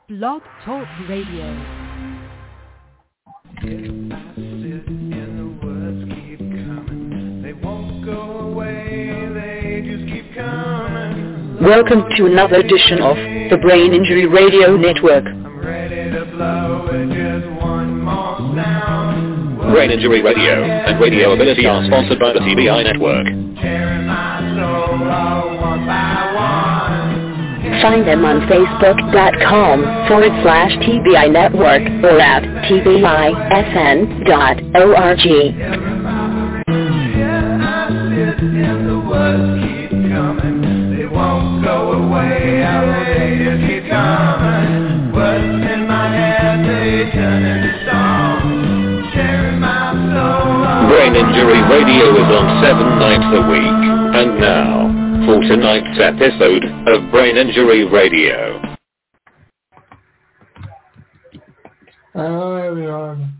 Blog Talk Radio. Welcome to another edition of the Brain Injury Radio Network. Brain Injury Radio and Radio Ability are sponsored by the TBI Network. Find them on Facebook.com/TBI Network or at TBISN.org. They won't go away, they just keep coming. What's in my head, they turn into song. Sharing my soul. Brain Injury Radio is on 7 nights a week. And now, for tonight's episode of Brain Injury Radio. Hello everyone.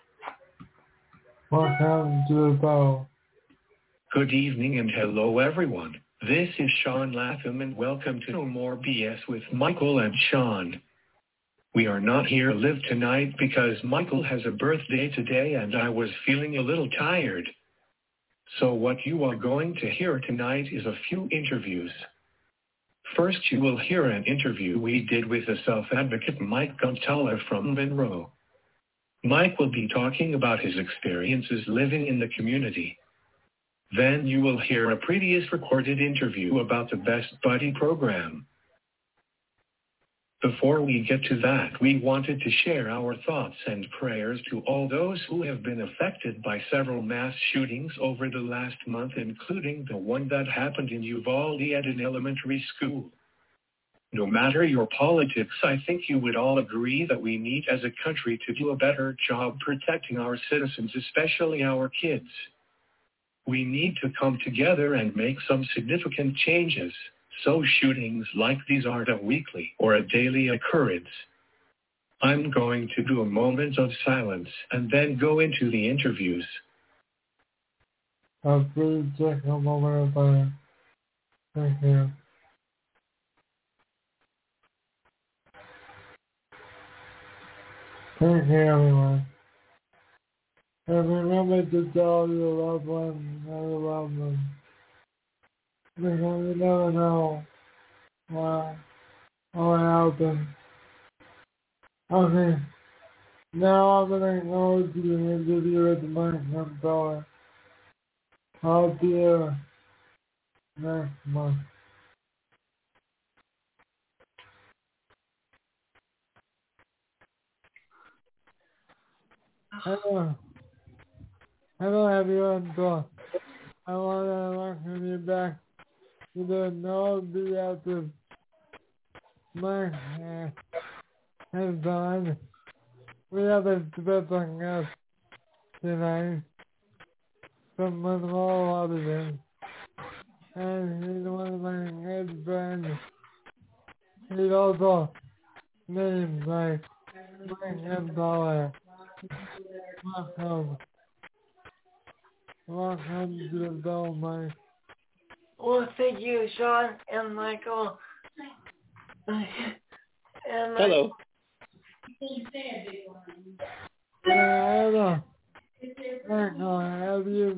Welcome to the show. Good evening and hello everyone. This is Sean Latham and welcome to No More BS with Michael and Sean. We are not here live tonight because Michael has a birthday today and I was feeling a little tired. So what you are going to hear tonight is a few interviews. First you will hear an interview we did with the self-advocate Mike Guntala from Monroe. Mike will be talking about his experiences living in the community. Then you will hear a previous recorded interview about the Best Buddy program. Before we get to that, we wanted to share our thoughts and prayers to all those who have been affected by several mass shootings over the last month, including the one that happened in Uvalde at an elementary school. No matter your politics, I think you would all agree that we need as a country to do a better job protecting our citizens, especially our kids. We need to come together and make some significant changes, so shootings like these aren't a weekly or a daily occurrence. I'm going to do a moment of silence and then go into the interviews. Please take a moment of silence. Thank you. Thank you everyone. And remember to tell your loved ones how you love them. Because you never know what will happen. Okay, now I'm going to go to the interview with Mike Guntala. I'll be here next month. Hello everyone, so I want to welcome you back to the No BS with Mike and Don. We have a special guest tonight from Monroe, Washington, and he's one of my good friends. He's also named like Mike Guntala. Welcome to the show, Mike. Well, thank you, Sean and Michael. Hello. Hello. Michael, have you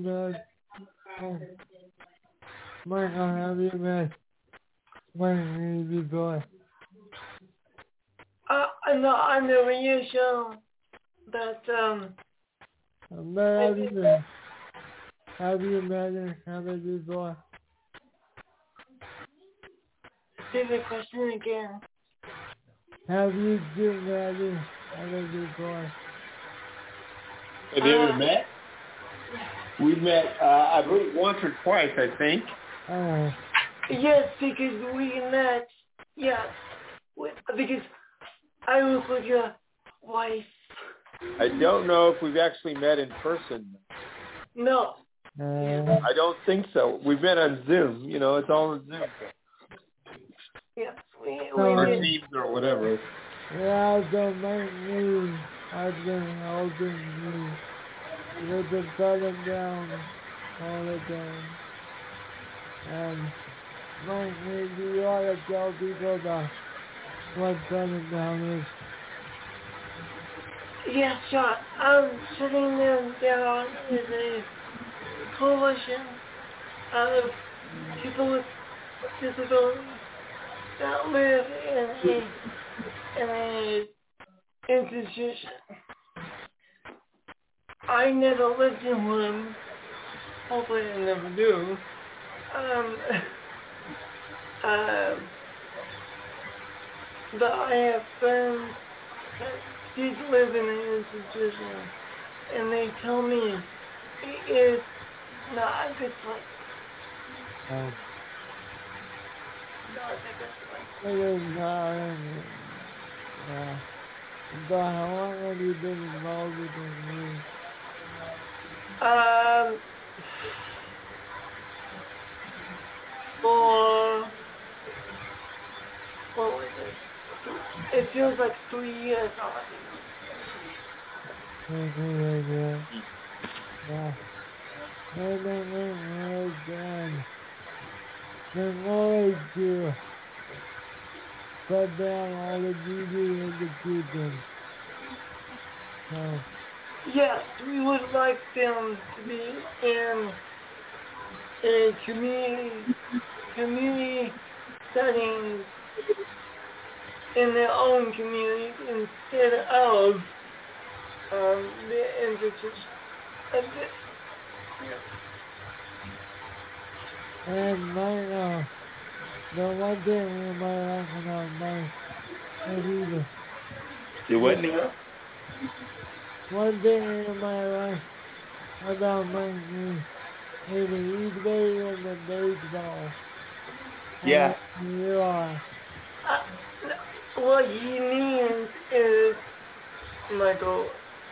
met Mike before? No, I never knew Sean, but have you met him before? say the question again. Have you met him before? Have you ever met? We met, I believe, once or twice, I think. Yes, because we met. Yes, because I look like your wife. I don't know if we've actually met in person. No. I don't think so. We've met on Zoom. You know, it's all on Zoom. Yes, or did. Teams or whatever. Yeah, don't make me. I've been helping you. With the button down all the time. And Mike, you ought to tell people what shutting down is? Yes, Sean. Shutting them down is a coalition of people with disabilities that live in a institution. I never lived in one. Hopefully I never do. But I have friends that did live in an institution, and they tell me it is not a good place. Oh. Not a good place. It is not. Yeah. But how long have you been involved with this? For what was it? It feels like 3 years already. Yeah. And then the more to cut down all the beauty in the kitchen. So. Yes, we would like them to be in a community settings in their own community instead of the institution. And the one thing in my life about my computer. Do what now? One thing in my life about my game is the eBay and the baseball. Yeah. You are. What he means is, Michael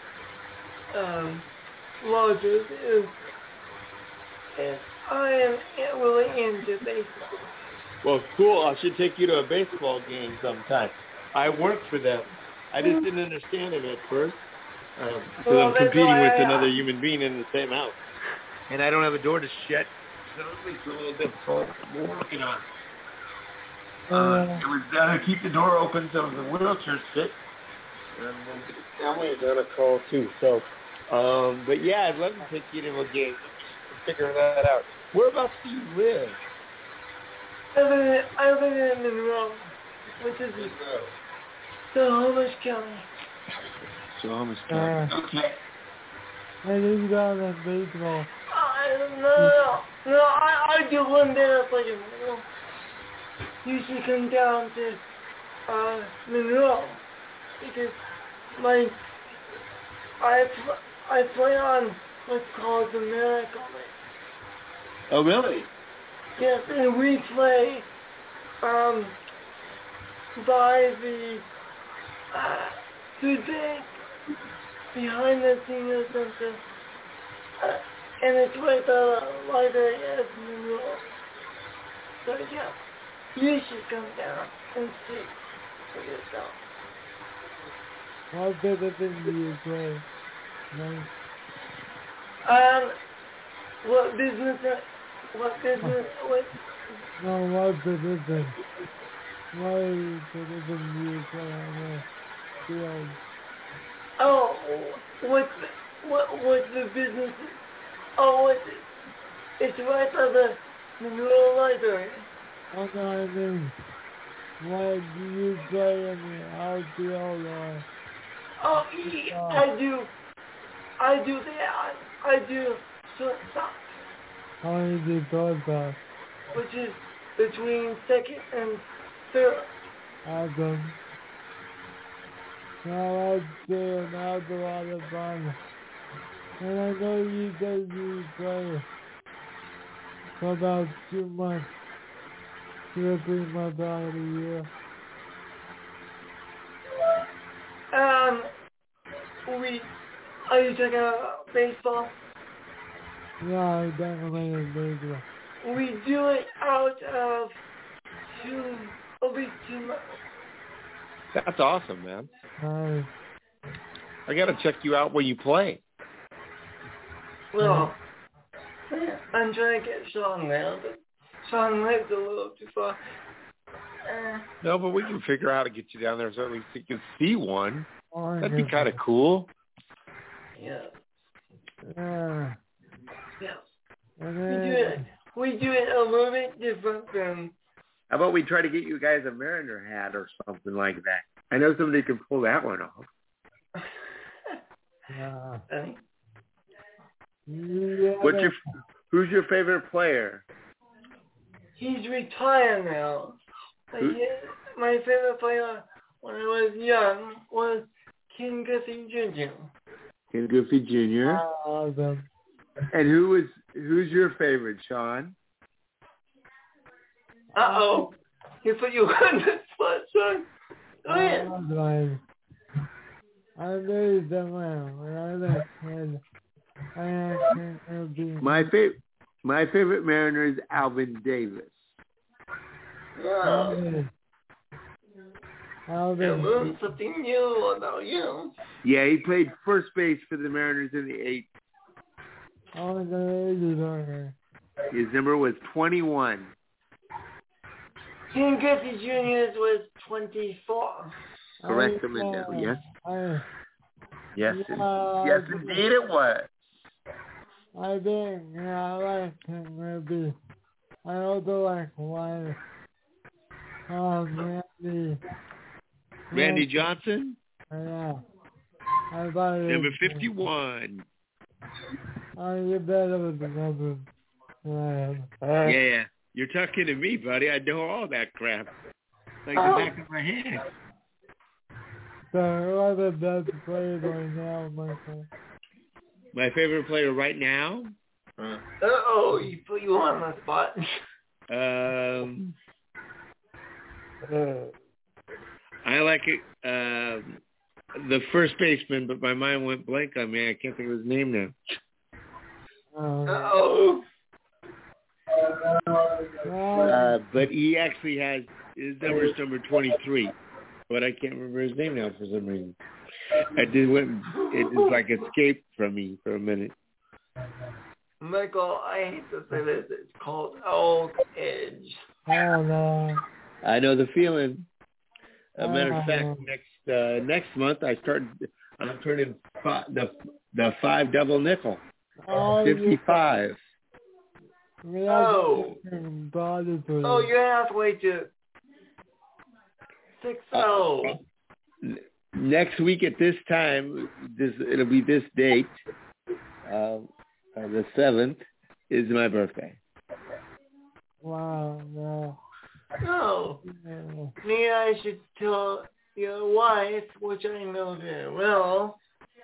Rogers, is I am really into baseball. Well, cool. I should take you to a baseball game sometime. I work for them. I just didn't understand it at first. Because I'm competing with another human being in the same house. And I don't have a door to shut. So it makes it a little difficult. We're working on it. It was to keep the door open so the wheelchairs fit. And we'll get the family on a call too. So, but yeah, I'd love to take you to a game. Figure that out. Whereabouts do you live? I live in Monroe, which is Snohomish County. Snohomish County. Okay. I just got a baseball. No, I do one day that's like in Monroe. You should come down to Monroe because I play on what's called the Miracle League. Oh, really? Yes, and we play by the food bank behind the senior center, and it's right by the library at Monroe. So yeah, you should come down and see for yourself. What business do you play? No. What business? No, what position? What position do you play on the field? Oh, what's the business? Oh, it's right by the Monroe Library. What do I mean? What do you play in the outfield or? Oh, I do that. I do shortstop. How many do you shortstop? Which is between second and third. Awesome. Now that's good. Now it's a lot of fun. And I know you said you play for about 2 months, 2 or 3 months out of the year. Are you talking about baseball? Yeah, I definitely is baseball. We do it out of at least 2 months. That's awesome, man. Nice. I got to check you out when you play. Well, I'm trying to get Sean there, but Sean lives a little too far. No, but we can figure out how to get you down there so at least you can see one. Oh, That'd be kind of cool. Yeah. Yeah. Yeah. We do it a little bit different than. How about we try to get you guys a Mariner hat or something like that? I know somebody can pull that one off. Yeah. Who's your favorite player? He's retired now. My favorite player when I was young was Ken Griffey Jr. Ken Griffey Jr. Awesome. And who's your favorite, Sean? Uh-oh. He put you on the spot, son. Go ahead. I really don't know. When I was a kid, I actually My favorite Mariner is Alvin Davis. Oh. Alvin. I learned something new about you. Yeah, he played first base for the Mariners in the 8th. Oh, the His number was 21. Ken Griffey Jr.'s was 24. Correct him in there, yes? Yes, yes, indeed it was. I think I like him maybe. I also like one. Randy Johnson? Yeah. I thought Number 51. Oh, you're better with the numbers. Yeah, you're talking to me, buddy. I know all that crap. Like the back of my hand. So, who are the best players right now, Michael? My favorite player right now? Uh-oh, he put you on the spot. I like it. The first baseman, but my mind went blank on me. I can't think of his name now. Uh-oh. But he actually has his number's number 23, but I can't remember his name now for some reason. It just like escaped from me for a minute. Michael, I hate to say this. It's called Old Edge. Oh no. I know the feeling. As a matter of fact, next month I'm turning the 5 double nickel. 55. Oh, you're halfway to 6-0. Next week at this time, it'll be this date. The 7th is my birthday. Wow, no. Oh, maybe I should tell your wife, which I know very well,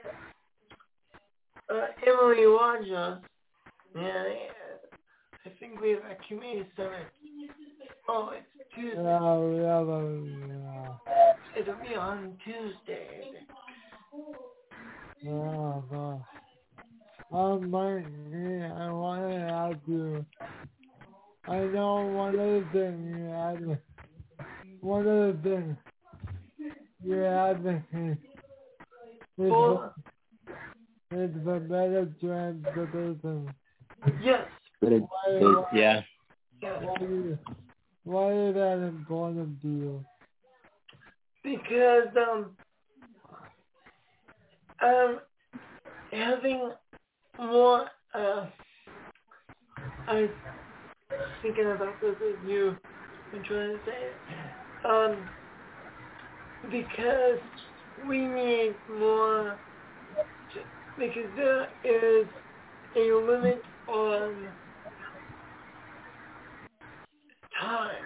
Emily Roger. Yeah, I think we've accumulated some. Oh, it's Tuesday. It'll be on Tuesday. No. Mike, I want to ask you. I know one of the things you're advocating is for better transportation. Yes. Yeah. Why is that important to you? Because having more I'm thinking about this as you been trying to say it. Because we need more, because there is a limit on time,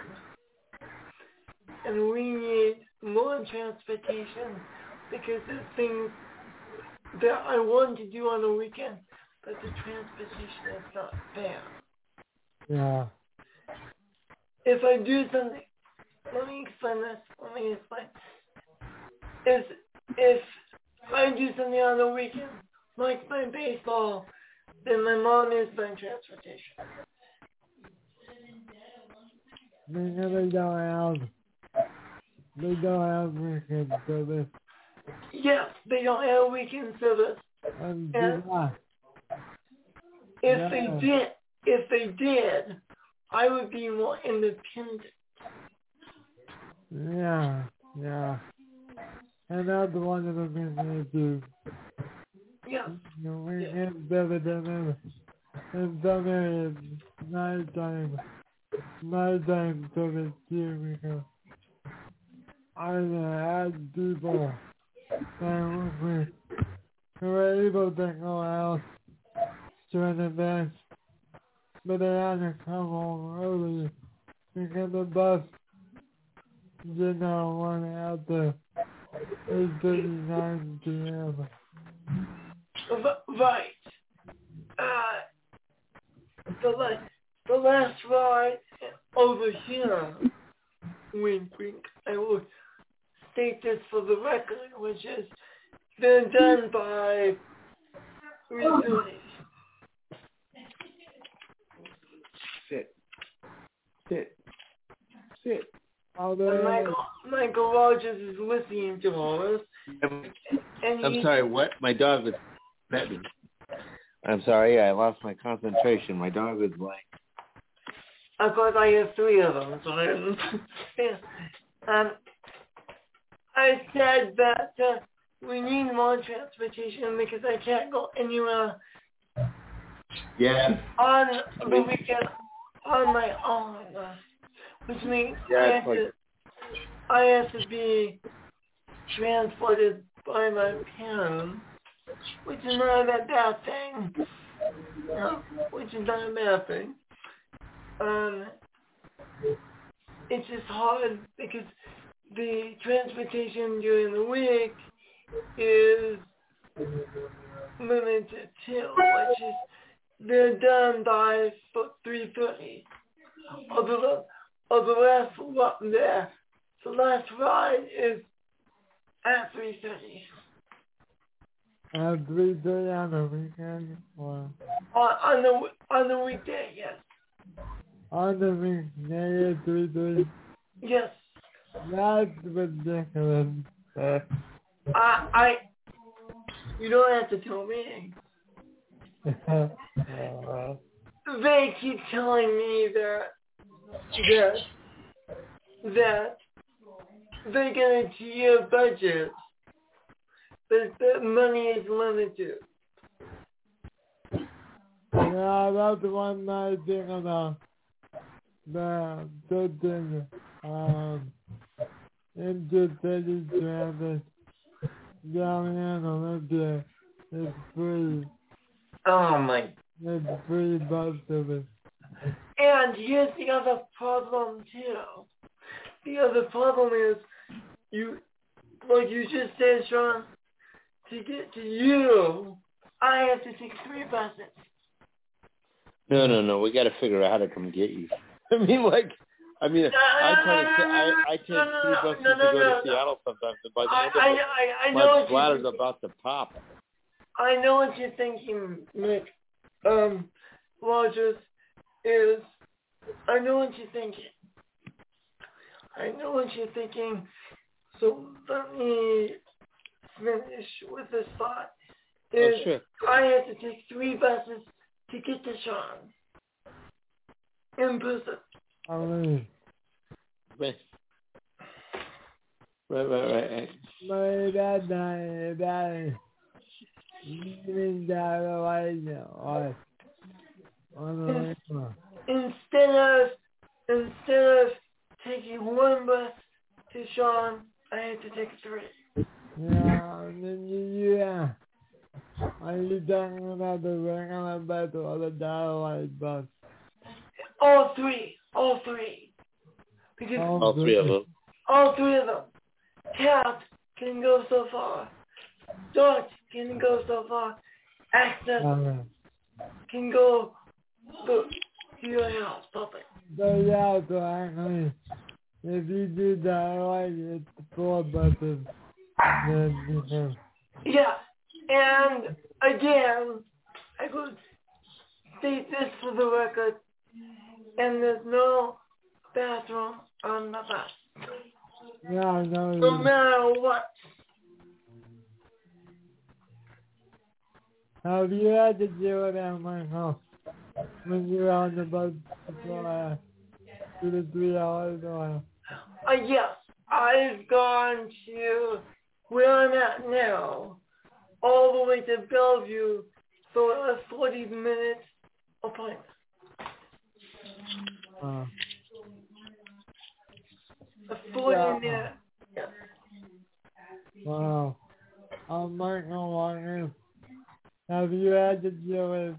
and we need more transportation because there's things that I want to do on the weekend, but the transportation is not there. Yeah. If I do something, let me explain. If I do something on the weekend, like my baseball, then my mom is my transportation. They don't have weekend service. Yes, they don't have weekend service. And if they did, I would be more independent. Yeah. And that's one of the things we do. Yeah. We can't better than in some areas, nighttime to the queue because I had people that were able to go out to an event, but they had to come home early because the bus did not want out there. 8:39 p.m. Right. The last ride over here, wink, I will state this for the record, which is they're done by 3:30. Sit. Michael Rogers is listening to all this. I'm sorry, what? My dog was petting. I'm sorry, I lost my concentration. My dog was blank. Of course, I have 3 of them. So I said that we need more transportation because I can't go anywhere on the weekend on my own, which means I have to be transported by my parents, which is not a bad thing. It's just hard because the transportation during the week is limited too, which is they're done by 3:30. The last ride is at 3:30. At 3:30 on the weekend? Or? On the weekday, yes. On the weekday at 3:30? Yes. That's ridiculous. You don't have to tell me. They keep telling me that they're gonna see your budget, but the money is limited. Yeah, that's one nice thing about the certain intercity transit down in Olympia. It's free. Oh my. It's free bus service. And here's the other problem too. The other problem is like you just said, Sean, to get to you, I have to take 3 buses. No. We got to figure out how to come get you. I take 2 buses to go to Seattle sometimes. And by the end of it, my bladder's about to pop. I know what you're thinking, Mick. Rogers is. I know what you're thinking. So let me finish with this thought. Sure. I have to take 3 buses to get to Sean. In person. Right. Instead of taking 1 bus to Sean, I had to take 3. Yeah. Are you talking about the regular bus or the Dial-A bus? All 3. Because all 3 of them. All 3 of them. Cat can go so far. Dot can go so far. Access can go to your house, puppet. So yeah, so actually, if you do Dial-A, it's 4 buses. Then you can. Yeah, and again, I could state this for the record, and there's no bathroom on the bus. Yeah, I know. No matter what. Have you had to deal with that, Michael, when you were on the bus for 2 to 3 hours? Or... Yes, I've gone to where I'm at now, all the way to Bellevue for a 40-minute appointment. A 40-minute. Yeah. Wow. Michael Wagner, have you had to deal with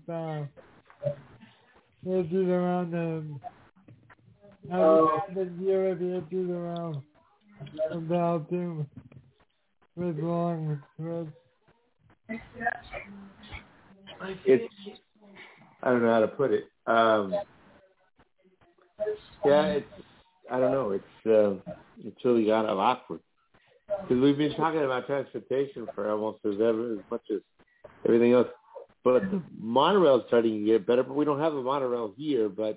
issues around have you had to deal with issues around about him with long threads? It's, I don't know how to put it. Yeah, it's, I don't know. It's really kind of awkward. Because we've been talking about transportation for almost as much as everything else. But the monorail's starting to get better, but we don't have a monorail here. But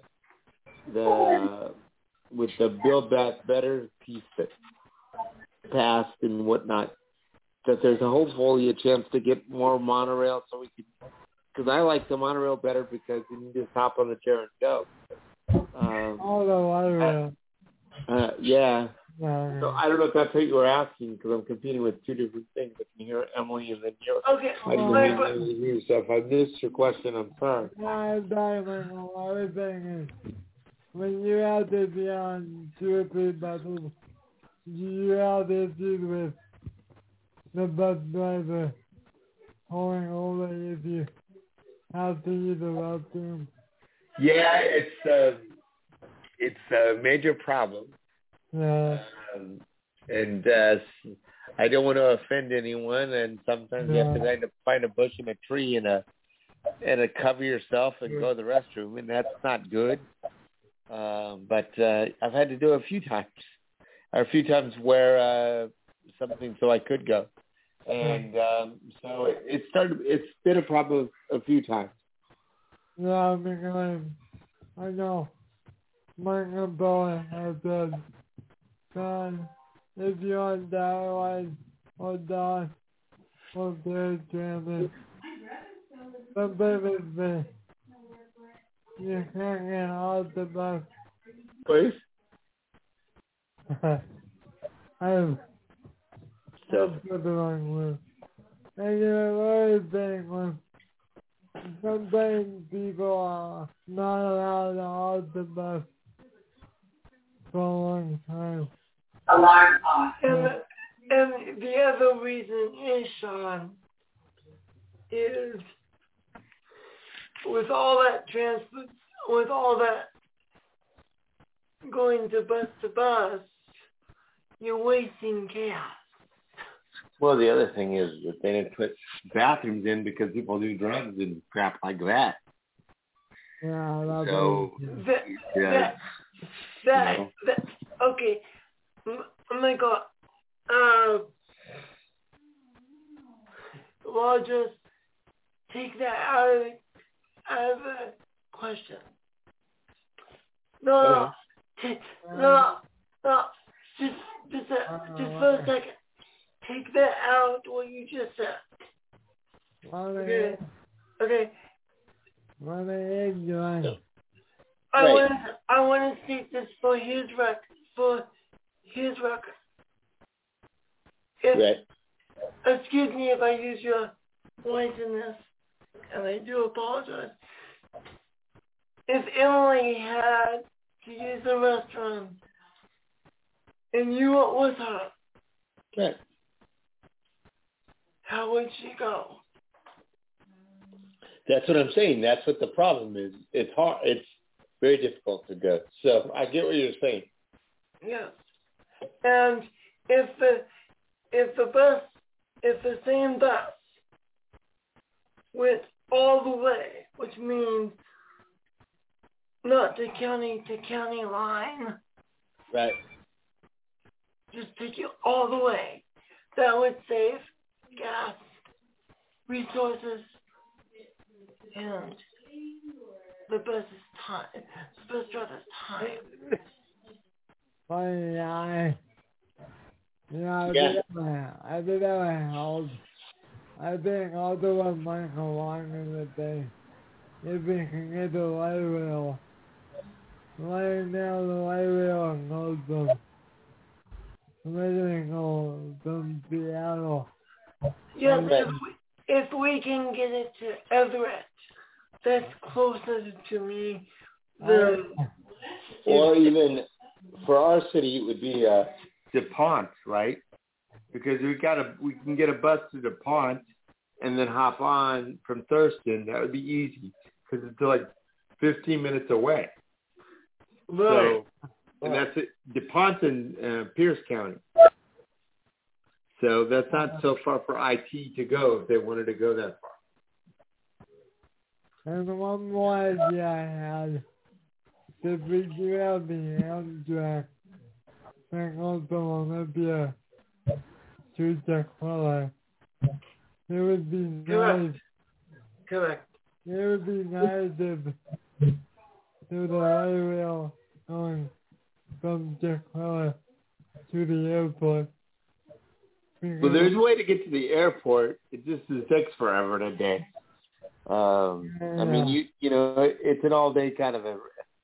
with the Build Back Better piece that passed and whatnot, that there's hopefully a chance to get more monorail so we can, because I like the monorail better because you can just hop on the chair and go. The monorail. Yeah. So I don't know if that's what you were asking because I'm competing with two different things. I can hear Emily and then you. Okay. I didn't hear yourself. I missed your question. I'm sorry. I'm sorry, Michael. I was saying when you have to be on 2 or 3 buses, you have issues with the bus driver pulling over if you have to use the restroom. Yeah, it's a major problem. Yeah. And I don't want to offend anyone, and sometimes you have to find a bush and a tree and cover yourself and go to the restroom, and that's not good. But I've had to do it a few times where something so I could go, and so it's been a problem a few times. Yeah, because I know Michael Bowen has said, God, if you're on that line or down or very transit, sometimes you can't get out the bus. Please? I'm the wrong word. And the other thing was, sometimes people are not allowed out the bus for a long time. Alarm off. And the other reason is, Sean, is with all that transport, with all that going to bus, you're wasting gas. Well, the other thing is that they didn't put bathrooms in because people do drugs and crap like that. Yeah, so that okay. Michael, well, just take that out of the question. No, just for a second. Take that out, what you just said. Okay. I want to state this for his record. Excuse me if I use your voice in this, and I do apologize. If Emily had to use the restroom, and you were with her, right, how would she go? That's what I'm saying. That's what the problem is. It's hard. It's very difficult to go. So I get what you're saying. Yes. And if the same bus went all the way, which means not to county line, right? Just take you all the way. That would save gas, resources, and the bus driver's time. I did have a house. I think also what Michael wanted to say, if we can get the light rail, right now the light rail goes from letting go from Seattle. Yes, if we can get it to Everett, that's closer to me than... Or even for our city, it would be DuPont, right? Because we can get a bus to DuPont and then hop on from Thurston. That would be easy because it's like 15 minutes away. Right. So, and that's it. DuPont's in Pierce County. So that's not so far for IT to go if they wanted to go that far. And one more idea I had, if we do have the Amtrak that goes from Olympia to Jaquilla, it would be nice. Correct. It would be nice if to the light rail going from Jaquilla to the airport. Well, there's a way to get to the airport. It just takes forever in a day. I mean, you know, it's an all day kind of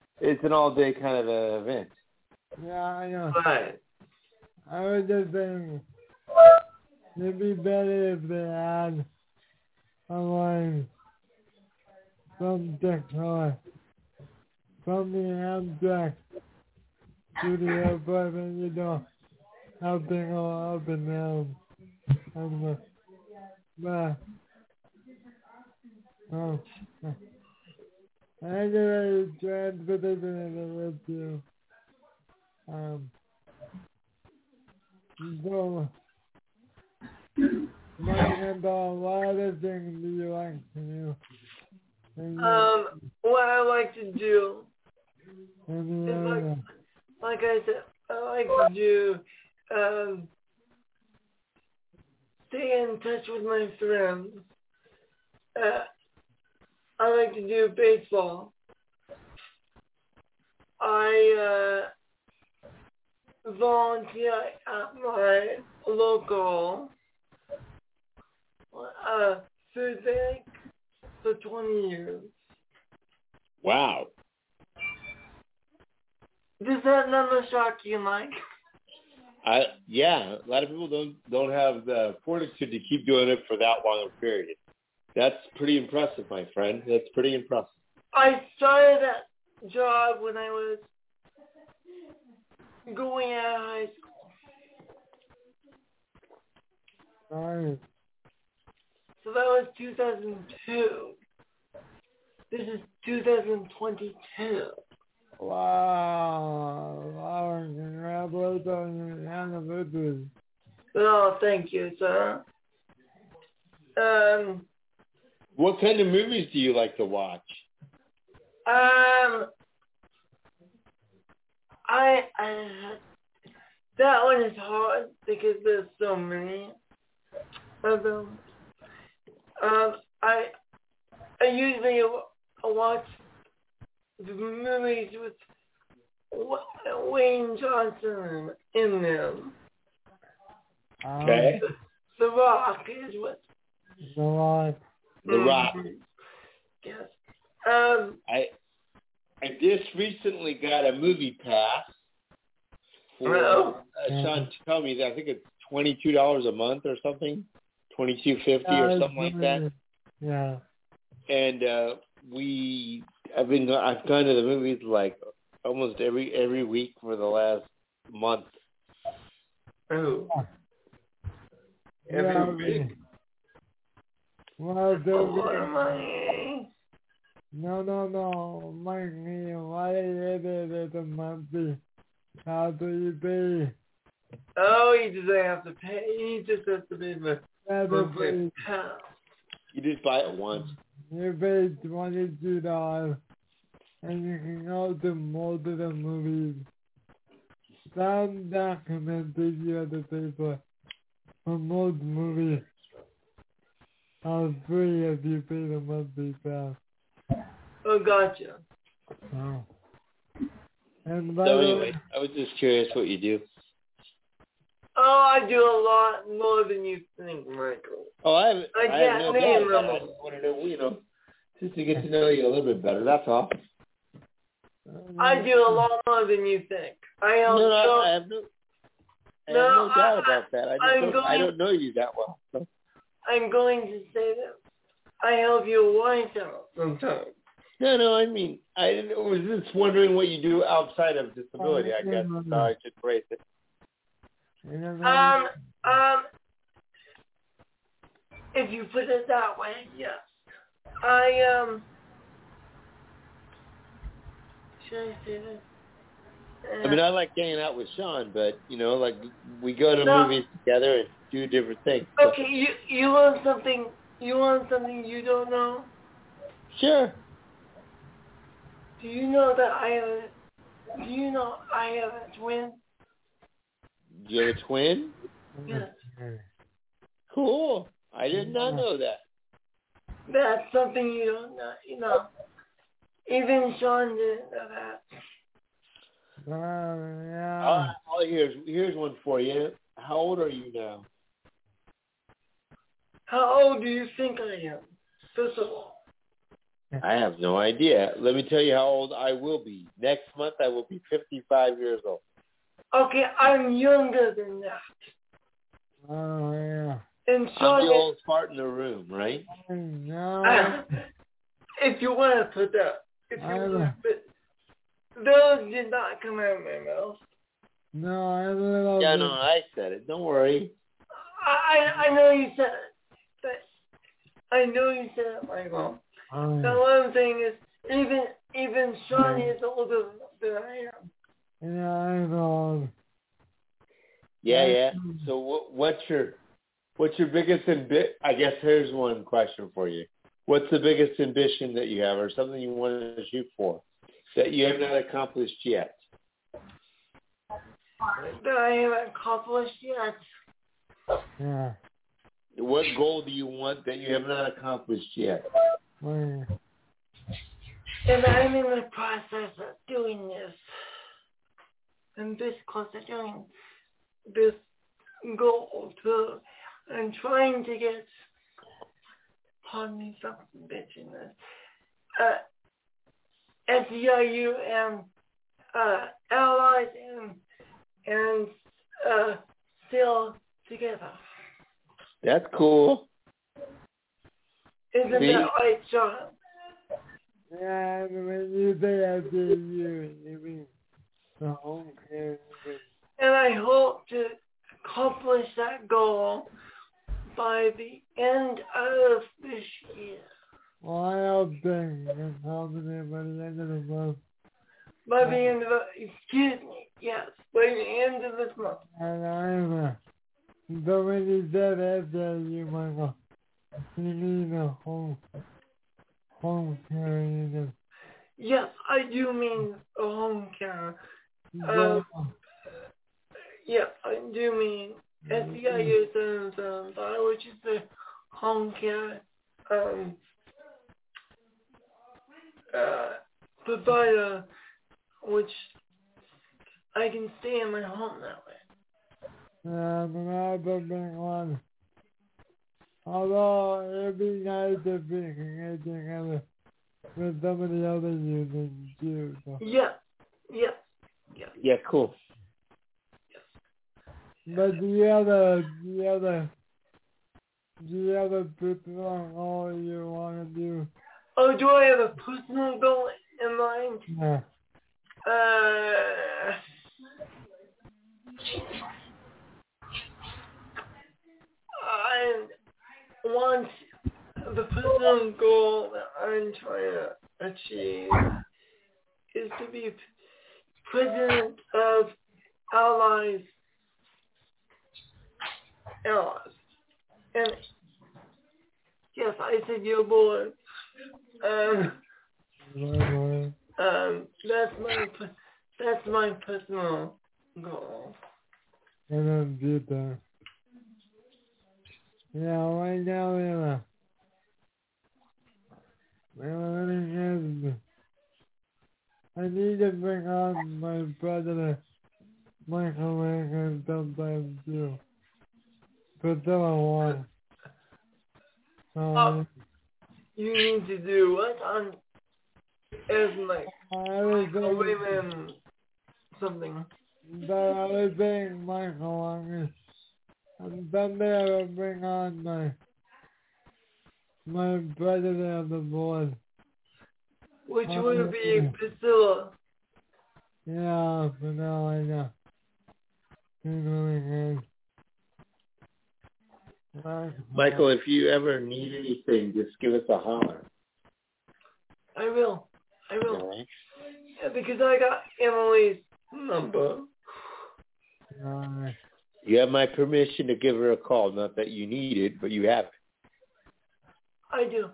event. Yeah, I know. Right. I was just saying, it'd be better if they had a line from Jaquilla, from the Amtrak to the airport, and you know, helping all up and down. Anyway, transportation with you. So, what other things do you like to do? What I like to do is like I said, I like to do stay in touch with my friends. I like to do baseball. I volunteer at my local food bank for 20 years. Wow. Does that number shock you, Mike? Yeah, a lot of people don't have the fortitude to keep doing it for that long a period. That's pretty impressive, my friend. That's pretty impressive. I started that job when I was going out of high school. Nice. So that was 2002. This is 2022. Wow, congratulations on your anniversary. Oh, thank you, sir. What kind of movies do you like to watch? That one is hard because there's so many of them. I usually watch the movies with Wayne Johnson in them. Okay. The Rock is what. The Rock. The Rock. Yes. I just recently got a movie pass for Sean told me that I think it's $22 a month or something, $22.50 or something like that. Yeah. And I've gone to the movies like almost every week for the last month. Oh. Every week. Well, no, Mike, why is it a monthly? How do you pay? Oh, he doesn't have to pay. He just has to pay the monthly pass. You just buy it once. You pay $22, and you can go to most of the movies. Some documentaries you have to pay for most movies are free if you pay the monthly pass. Oh, gotcha. Oh. And so anyway, I was just curious what you do. Oh, I do a lot more than you think, Michael. Oh, I can't name them. I just want to know, just to get to know you a little bit better. That's all. I do a lot more than you think. I I have no doubt about that. I don't know you that well. So. I'm going to say that I help your wife out sometimes. No, I mean, I was just wondering what you do outside of disability, I guess. So I should phrase it. If you put it that way, yes. Should I say this? I mean, I like hanging out with Sean, but, like, we go to movies together and do different things. So. Okay, you want something you don't know? Sure. Do you know I have a twin? You have a twin? Yes. Cool. I did not know that. That's something you don't know. Even Sean didn't know that. Yeah. Here's one for you. How old are you now? How old do you think I am? First of all. I have no idea. Let me tell you how old I will be. Next month I will be 55 years old. Okay, I'm younger than that. Oh, yeah. And Sean I'm the old fart in the room, right? No. If you want to put that. Those did not come out of my mouth. No, I little. Yeah, no, I said it. Don't worry. I know you said it. But I know you said it, Michael. So what I'm saying is, even Sean is older than I am. Yeah, I'm old. Yeah. So what's your biggest I guess here's one question for you. What's the biggest ambition that you have, or something you want to shoot for that you have not accomplished yet? That I haven't accomplished yet. Yeah. What goal do you want that you have not accomplished yet? Yeah. And I'm in the process of doing this. I'm this close to doing this goal too. I'm trying to get, pardon me, something bitching this. SEIU and allies and still together. That's cool. Isn't that right, Sean? Yeah, when you say SEIU, you mean the home care. And I hope to accomplish that goal by the end of this year. Well, I hope they can accomplish it by the end of the month. By the end of by the end of this month. And I'm so when you said SEIU, Michael, you mean the home care unit. Yes, I do mean the home care. Yeah, I do mean SEIU 775, which is the home care provider, which I can stay in my home that way. Yeah, but I've been one. Although it'd be nice if we can get together with some of the other unions too. So. Yeah. Yeah, cool. But do you have a personal goal you want to do? Oh, do I have a personal goal in mind? Yeah. I want the personal goal that I'm trying to achieve is to be president of Allies. And yes, I said your boy. That's my personal goal. I don't do that. Yeah, right now I need to bring on my brother Michael Lincoln sometimes too. But then I want. You need to do what on as like women something. But I was saying, Michael, and someday I will bring on my president of the board. Which would be Priscilla. Yeah, but now I know. She's really good. Michael, if you ever need anything, just give us a holler. I will. All right. Yeah, because I got Emily's number. You have my permission to give her a call. Not that you need it, but you have it. I do.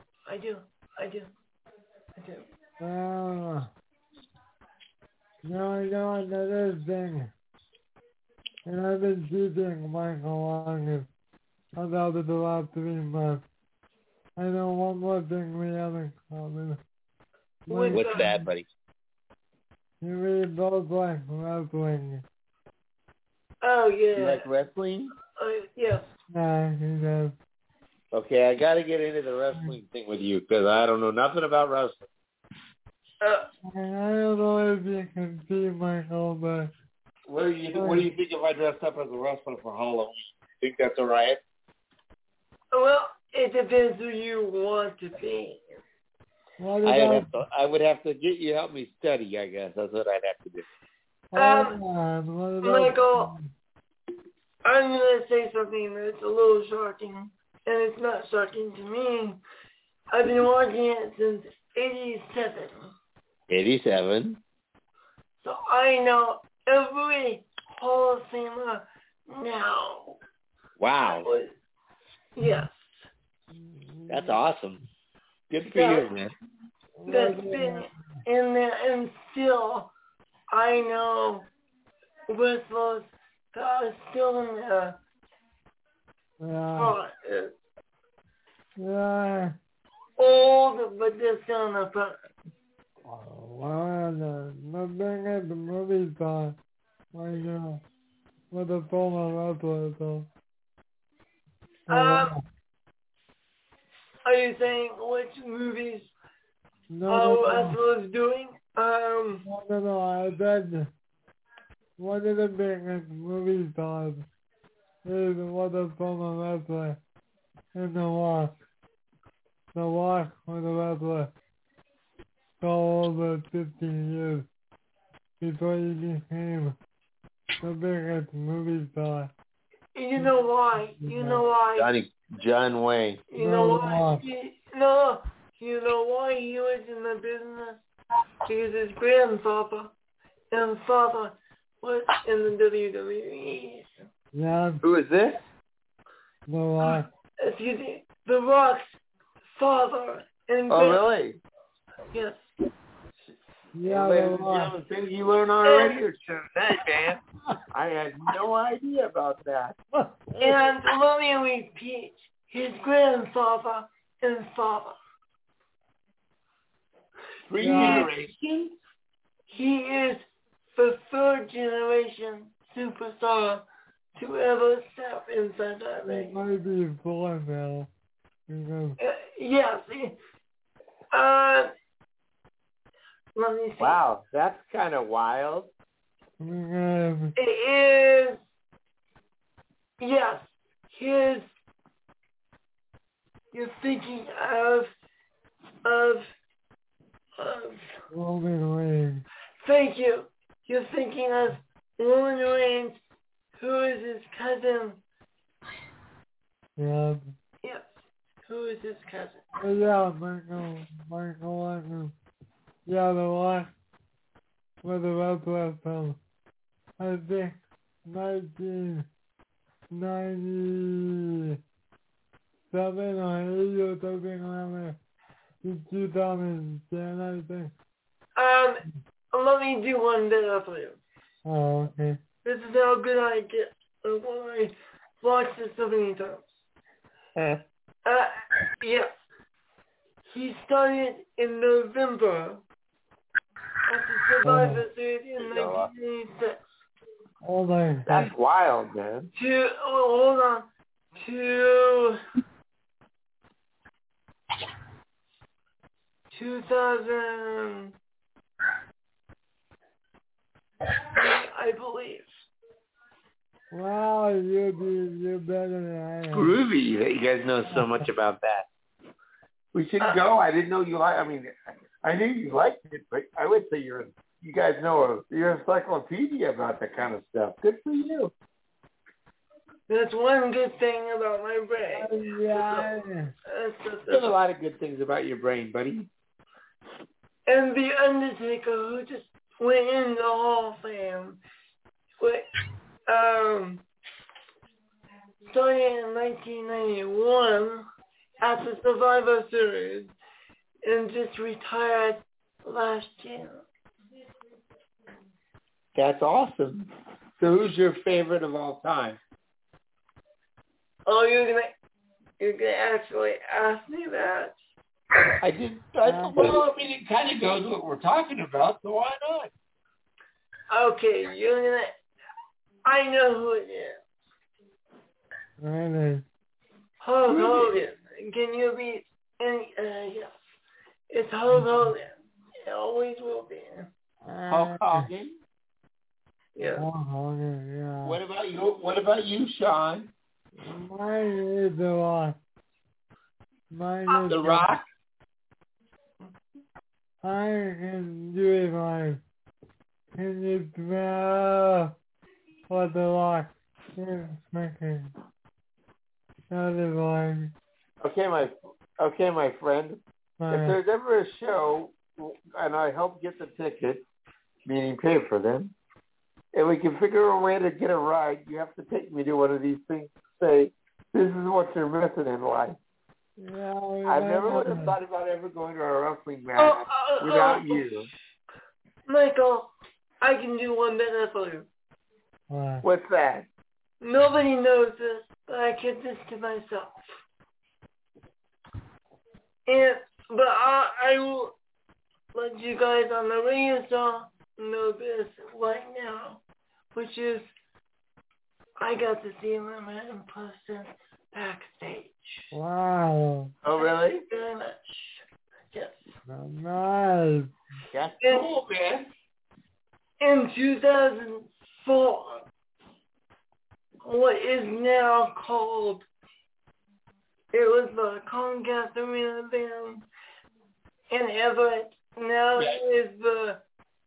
Now I know another thing. And I've been teaching Michael Long about the last 3 months. I know one more thing we have in common. What's that, buddy? We both like wrestling. Oh, yeah. You like wrestling? Yes. Yeah, he does. Okay, I got to get into the wrestling thing with you because I don't know nothing about wrestling. I don't know if you can see Michael, but... What do you think if I dressed up as a wrestler for Halloween? Think that's all right? Well, it depends who you want to be. I would have to get you to help me study, I guess. That's what I'd have to do. Michael, I'm going to say something that's a little shocking, and it's not shocking to me. I've been watching it since 87. 87? So I know every Hall of Famer now. Wow. Yes. That's awesome. Good for you, man. That's been in there, and still I know wrestlers that are still in there. Yeah. Old, but they're still in the front. Well, the thing at the movie time, I know, with the former wrestler, so. Are you saying which movies wrestlers doing? No, I said one of the biggest movie stars is what the former wrestler in The Rock. The Rock was a wrestler for over 15 years before he became the biggest movie star. You know why? John Wayne. You know why? You know why he was in the business? Because his grandfather and father was in the WWE. Yeah. Who is this? The Rock. Excuse me. The Rock's father and Oh, really? Yes. Yeah, ladies and gentlemen, things you learn on a radio show today, man. I had no idea about that. And let me repeat, his grandfather and father. 3 generations? He is the 3rd generation superstar to ever step inside that ring. It might be 4 now. Yes. Let me see. Wow, that's kind of wild. It is, yes, you're thinking of Roman Reigns. Thank you. You're thinking of Roman Reigns, who is his cousin. Yeah. Yes. Who is his cousin? Yeah, Michael. Yeah, The Rock was a wrestler from, I think, 1997 or 80 or something around there. 2010, I think. Let me do one better for you. Oh, okay. This is how good I get when I watch this so many times. Yes. He started in November at the Survivor Series in 1986. Oh my. That's wild, man. Hold on. To 2000, I believe. Wow, you're better than I am. Groovy that you guys know so much about that. We should go. I didn't know you like. I mean, I knew you liked it, but I would say you guys know you're a encyclopedia about that kind of stuff. Good for you. That's one good thing about my brain. Yeah. There's a lot of good things about your brain, buddy. And the Undertaker, who just went in the Hall of Fame, starting in 1991 at the Survivor Series and just retired last year. That's awesome. So who's your favorite of all time? Oh, you're gonna actually ask me that? I did. Well, I mean, it kind of goes with what we're talking about, so why not? Okay, I know who it is. Really? Hulk Hogan. Can you read any? Yes. It's Hulk Hogan. It always will be. Hulk Hogan? Yeah. Hulk Hogan, yeah. What about you, Sean? Mine is The Rock. Mine is The Rock? I can do it like, can you smell what The Rock is making? Okay, my friend. If there's ever a show, and I help get the ticket, meaning pay for them, and we can figure a way to get a ride, you have to take me to one of these things to say, this is what you're missing in life. Yeah, I never would have thought about ever going to a wrestling match without you. Michael, I can do one better for you. What's that? Nobody knows this, but I kept this to myself. But I will let you guys on the radio show know this right now, which is I got to see him in person backstage. Wow. Oh, really? Very much. Yes. Nice. That's cool, man. In 2004, what is now called, it was the Comcast Arena Band in Everett. Now it is the,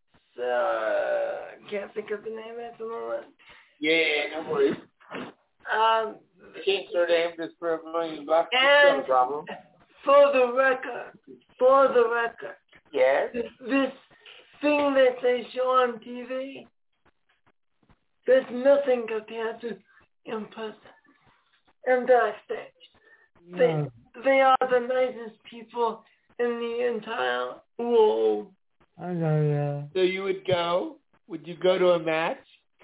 can't think of the name at the moment. Yeah, no worries. Change their name just for $1 million. And problem. for the record, yes, this thing that they show on TV, there's nothing compared to in person and backstage. They are the nicest people in the entire world. I know, yeah. So you would go? Would you go to a match?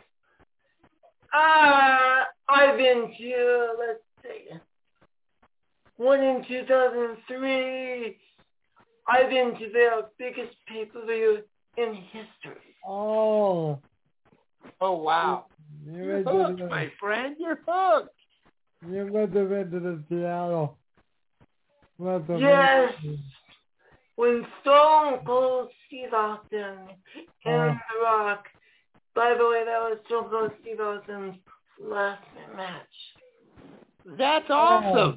I've been to, let's see, one in 2003. I've been to their biggest pay-per-view in history. Oh. Oh, wow. You're hooked, my friend. You're hooked. You must have been to the Seattle. Yes. When Stone Cold Steve Austin and The Rock, by the way, that was Stone Cold Steve Austin's last match. That's awesome.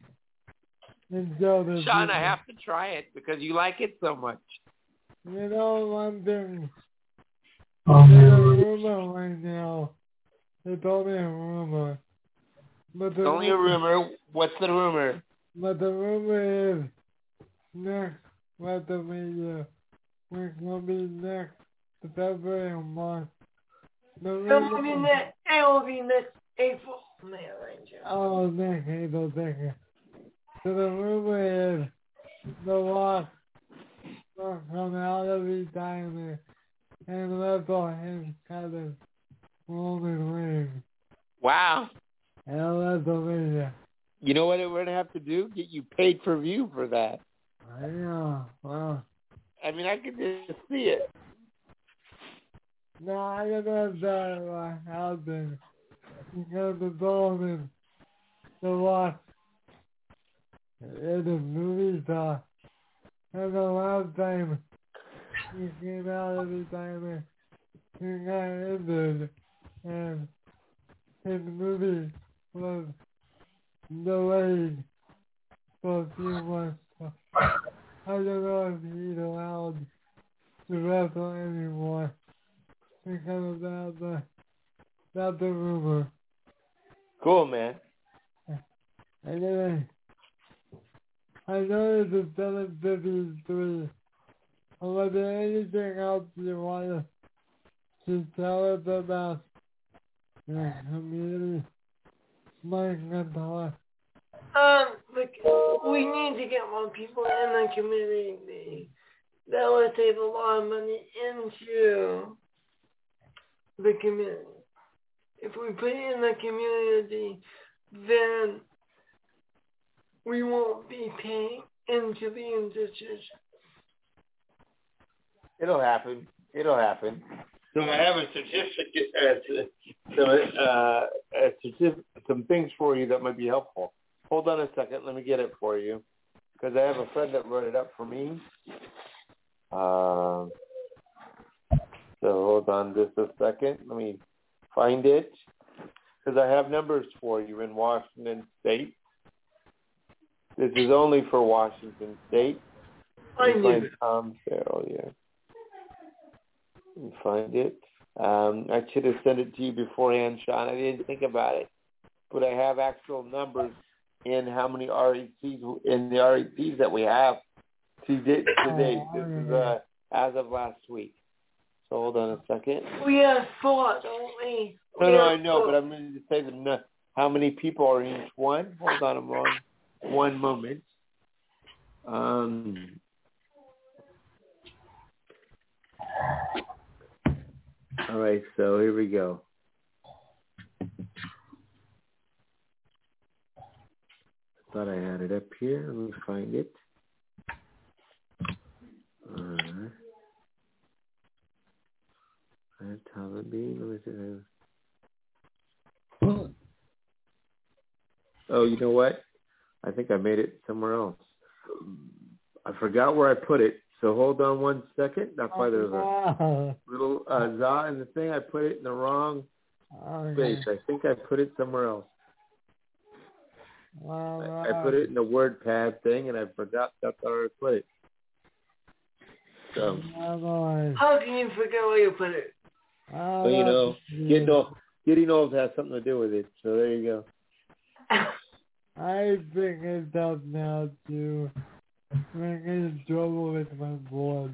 Sean, I have to try it because you like it so much. You know one thing. There's a rumor right now. It's only a rumor. But only a rumor. What's the rumor? But the rumor is next WrestleMania, which will be next February or March. It will be next April. Oh, next April, thank you. So the rumor is The Rock will come out of retirement and wrestle his cousin Roman Reigns. Wow. And WrestleMania. You know what we're going to have to do? Get you paid per view for that. I know. Wow. I mean, I can just see it. No, I don't have that happening. Because the Dolphins, The Rock, in the movie star. And the last time he came out of retirement, he got injured. And his movie was delayed for a few months. So I don't know if he's allowed to wrestle anymore because of that the rumor. Cool, man. Anyway, I know it's a 7:53. Was there anything else you wanted to tell us about the community, Mike and Tyler? We need to get more people in the community. That would save a lot of money into the community. If we put it in the community, then we won't be paying into the institution. It'll happen. So I have a certificate, some things for you that might be helpful. Hold on a second. Let me get it for you because I have a friend that wrote it up for me. So hold on just a second. Let me find it because I have numbers for you in Washington State. This is only for Washington State. I knew it. Tom Farrell, yeah. Let me find it. I should have sent it to you beforehand, Sean. I didn't think about it. But I have actual numbers in how many RECs, in the RECs that we have to date. This is as of last week. So hold on a second. We have 4, don't we? No, I know, but I'm going to say how many people are in each one. Hold on one moment. All right, so here we go. I thought I had it up here. Let me find it. Oh, you know what? I think I made it somewhere else. I forgot where I put it. So hold on one second. That's why there's a little za in the thing. I put it in the wrong space. I think I put it somewhere else. I put it in the WordPad thing, and I forgot that's where I put it. So how can you forget where you put it? Well, you know, getting old has something to do with it. So there you go. I think it's up now too. I'm in trouble with my board.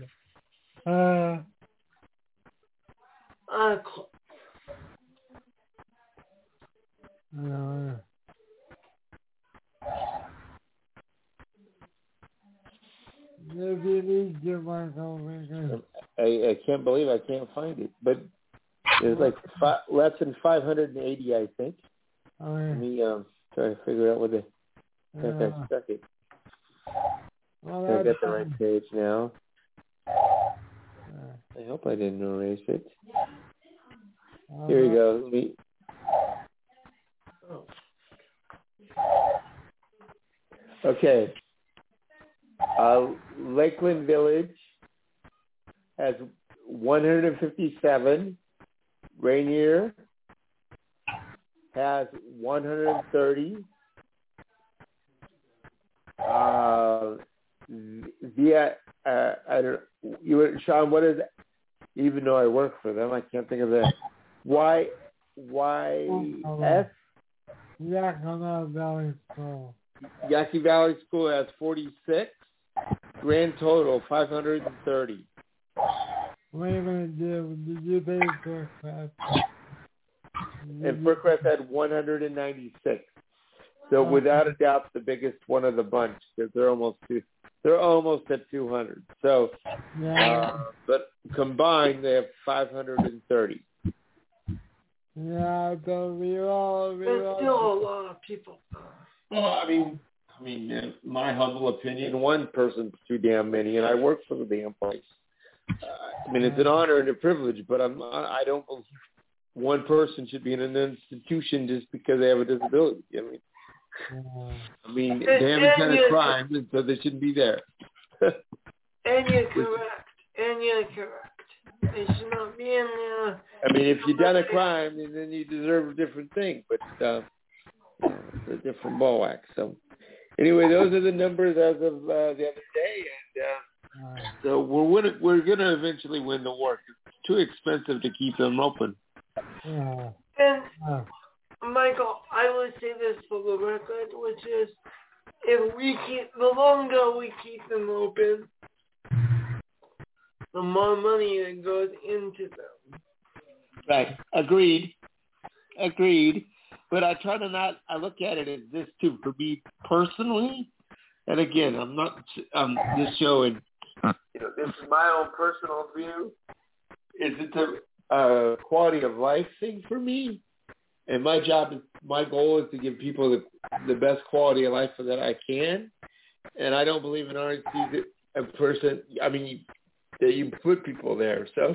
If you need your Michael, I can't believe I can't find it, but there's like less than 580, I think. Let me try to figure out what the heck I stuck it. I got the right page now. I hope I didn't erase it. Here we go. Okay. Lakeland Village has 157. Rainier has 130. Sean, what is it? Even though I work for them, I can't think of that. YS? Yakima Valley School. Yaqui Valley School has 46. Grand total 530. Wait a minute, did you pay Fircrest? And Fircrest had 196. So without a doubt, the biggest one of the bunch because they're almost at 200. So, but combined, they have 530. Yeah, but we all. There's still a lot of people. Well, I mean, my humble opinion, one person's too damn many, and I work for the damn place. It's an honor and a privilege, but I don't believe one person should be in an institution just because they have a disability. They haven't done a crime, and so they shouldn't be there. And you're correct. They should not be in there. I mean, if you've done a crime, then you deserve a different thing. But it's a different ball wax. So anyway, those are the numbers as of the other day, and so we're gonna eventually win the war. It's too expensive to keep them open. And Michael, I would say this for the record, which is, the longer we keep them open, the more money that goes into them. Right. Agreed. But I try to not. I look at it as this too. For me personally, and again, I'm not this show, and this is my own personal view. Is it's a quality of life thing for me, and my goal is to give people the best quality of life that I can. And I don't believe in RNC that a person. I mean, that you put people there. So,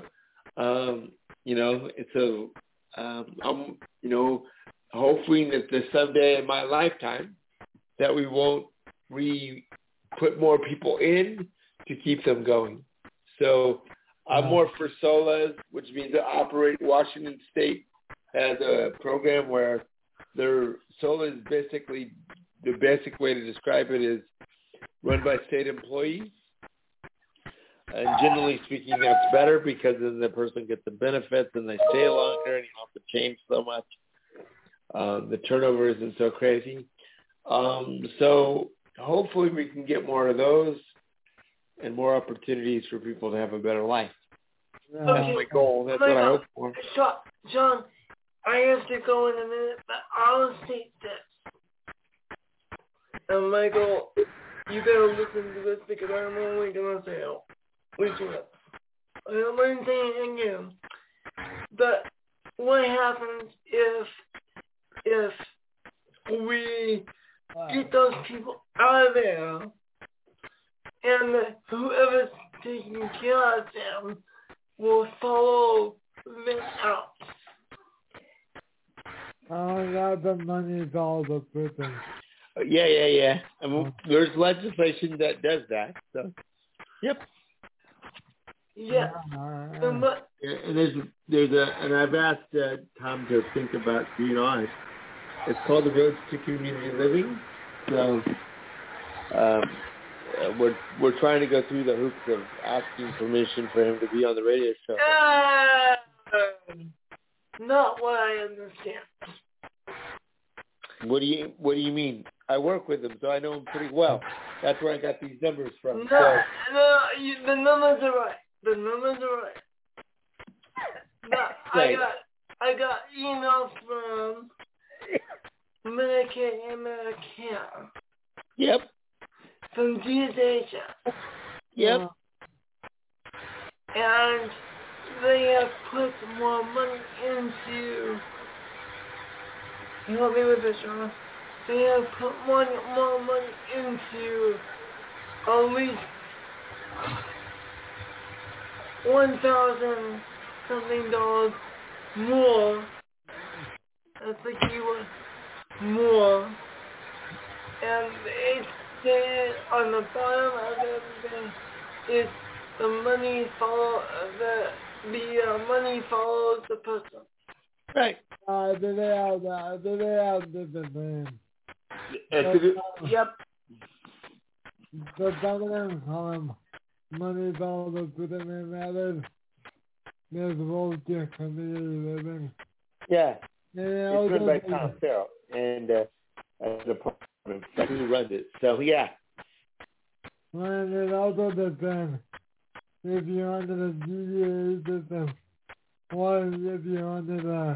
it's I'm hoping that someday in my lifetime that we won't put more people in to keep them going. So I'm more for SOLAs, which means that Washington State has a program where their SOLA is basically, the basic way to describe it is run by state employees. And generally speaking, that's better because then the person gets the benefits and they stay longer and you don't have to change so much. The turnover isn't so crazy. So hopefully we can get more of those and more opportunities for people to have a better life. Okay. That's my goal. That's what I hope for. John, I have to go in a minute, but I'll state this. And Michael, you gotta listen to this because I'm only gonna say it. I'm going to say it again. But what happens if we get those people out of there and whoever's taking care of them will follow them out? I got the money to all the prison. Yeah. I mean, there's legislation that does that. So, yep. Yeah. And and I've asked Tom to think about being honest. It's called the Roads to Community Living. So we're trying to go through the hoops of asking permission for him to be on the radio show. Not what I understand. What do you mean? I work with him, so I know him pretty well. That's where I got these numbers from. The numbers are right. Right. I got emails from Medicaid and Medicare. Yep. From DSH. Yep. And they have put more money into. Help me with this, John. They have put more money into at least 1,000 something dollars more. That's the keyword. More. And it's stated on the bottom of everything is the money money follows the person. Right. Do they have different names? Yep. The government call them money follows the person and matters. There's Road to Community Living. Yeah. It's run by Tom Farrell and the department who runs it. So yeah. And it also depends if you're under the GDA system or if you're under the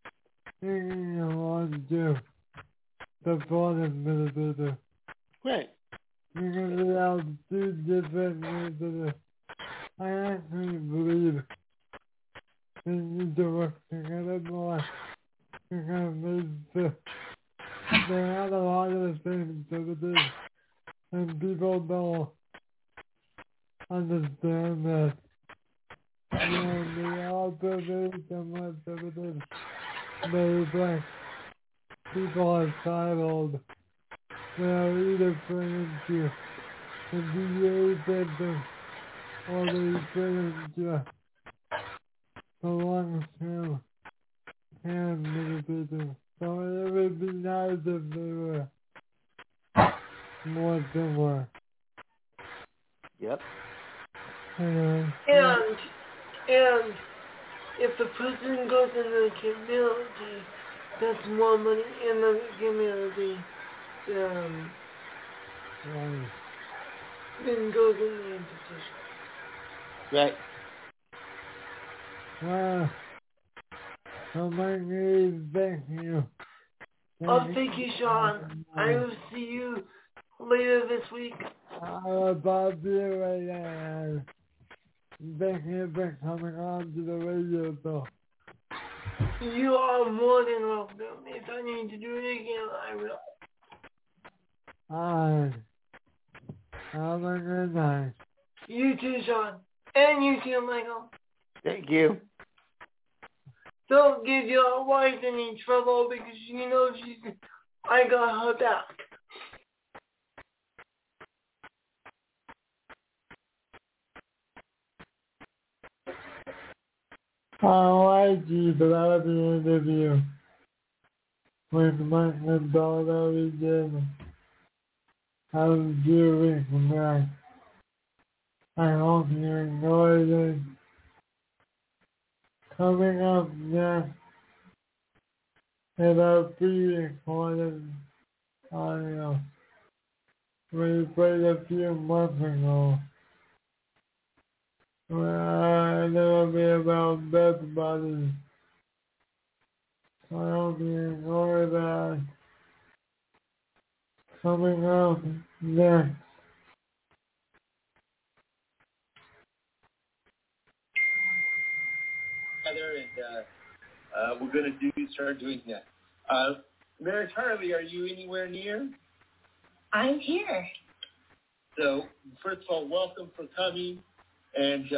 the phone administrator. Right. Because we have two different ways to I actually believe they need to work together more because they have a lot of the same services and people don't understand that. And they also very similar services. They reflect people are siloed. They are either put into the DA system or they put into belongs to many people. So it would be nice if they were more similar. Yep. And if the person goes in the community, that's more money in the community than goes in the institution. Right. So my name, thank you. Thank you, Sean. I will see you later this week. I'll about to right now. Thank you for coming on to the radio show. You are more than welcome. If I need to do it again, I will. Alright. Have a good night. You too, Sean. And you too, Michael. Thank you. Don't give your wife any trouble because you know I got her back. I like you, but I'll be interview with my daughter again. I'm doing that. I hope you enjoyed it. Coming up next is our pre-recorded audio we played a few months ago. A little bit about Best Buddies. I hope you enjoy that. Coming up next. Heather, and we're going to start doing that. Mary Charlie, are you anywhere near? I'm here. So, first of all, welcome for coming, and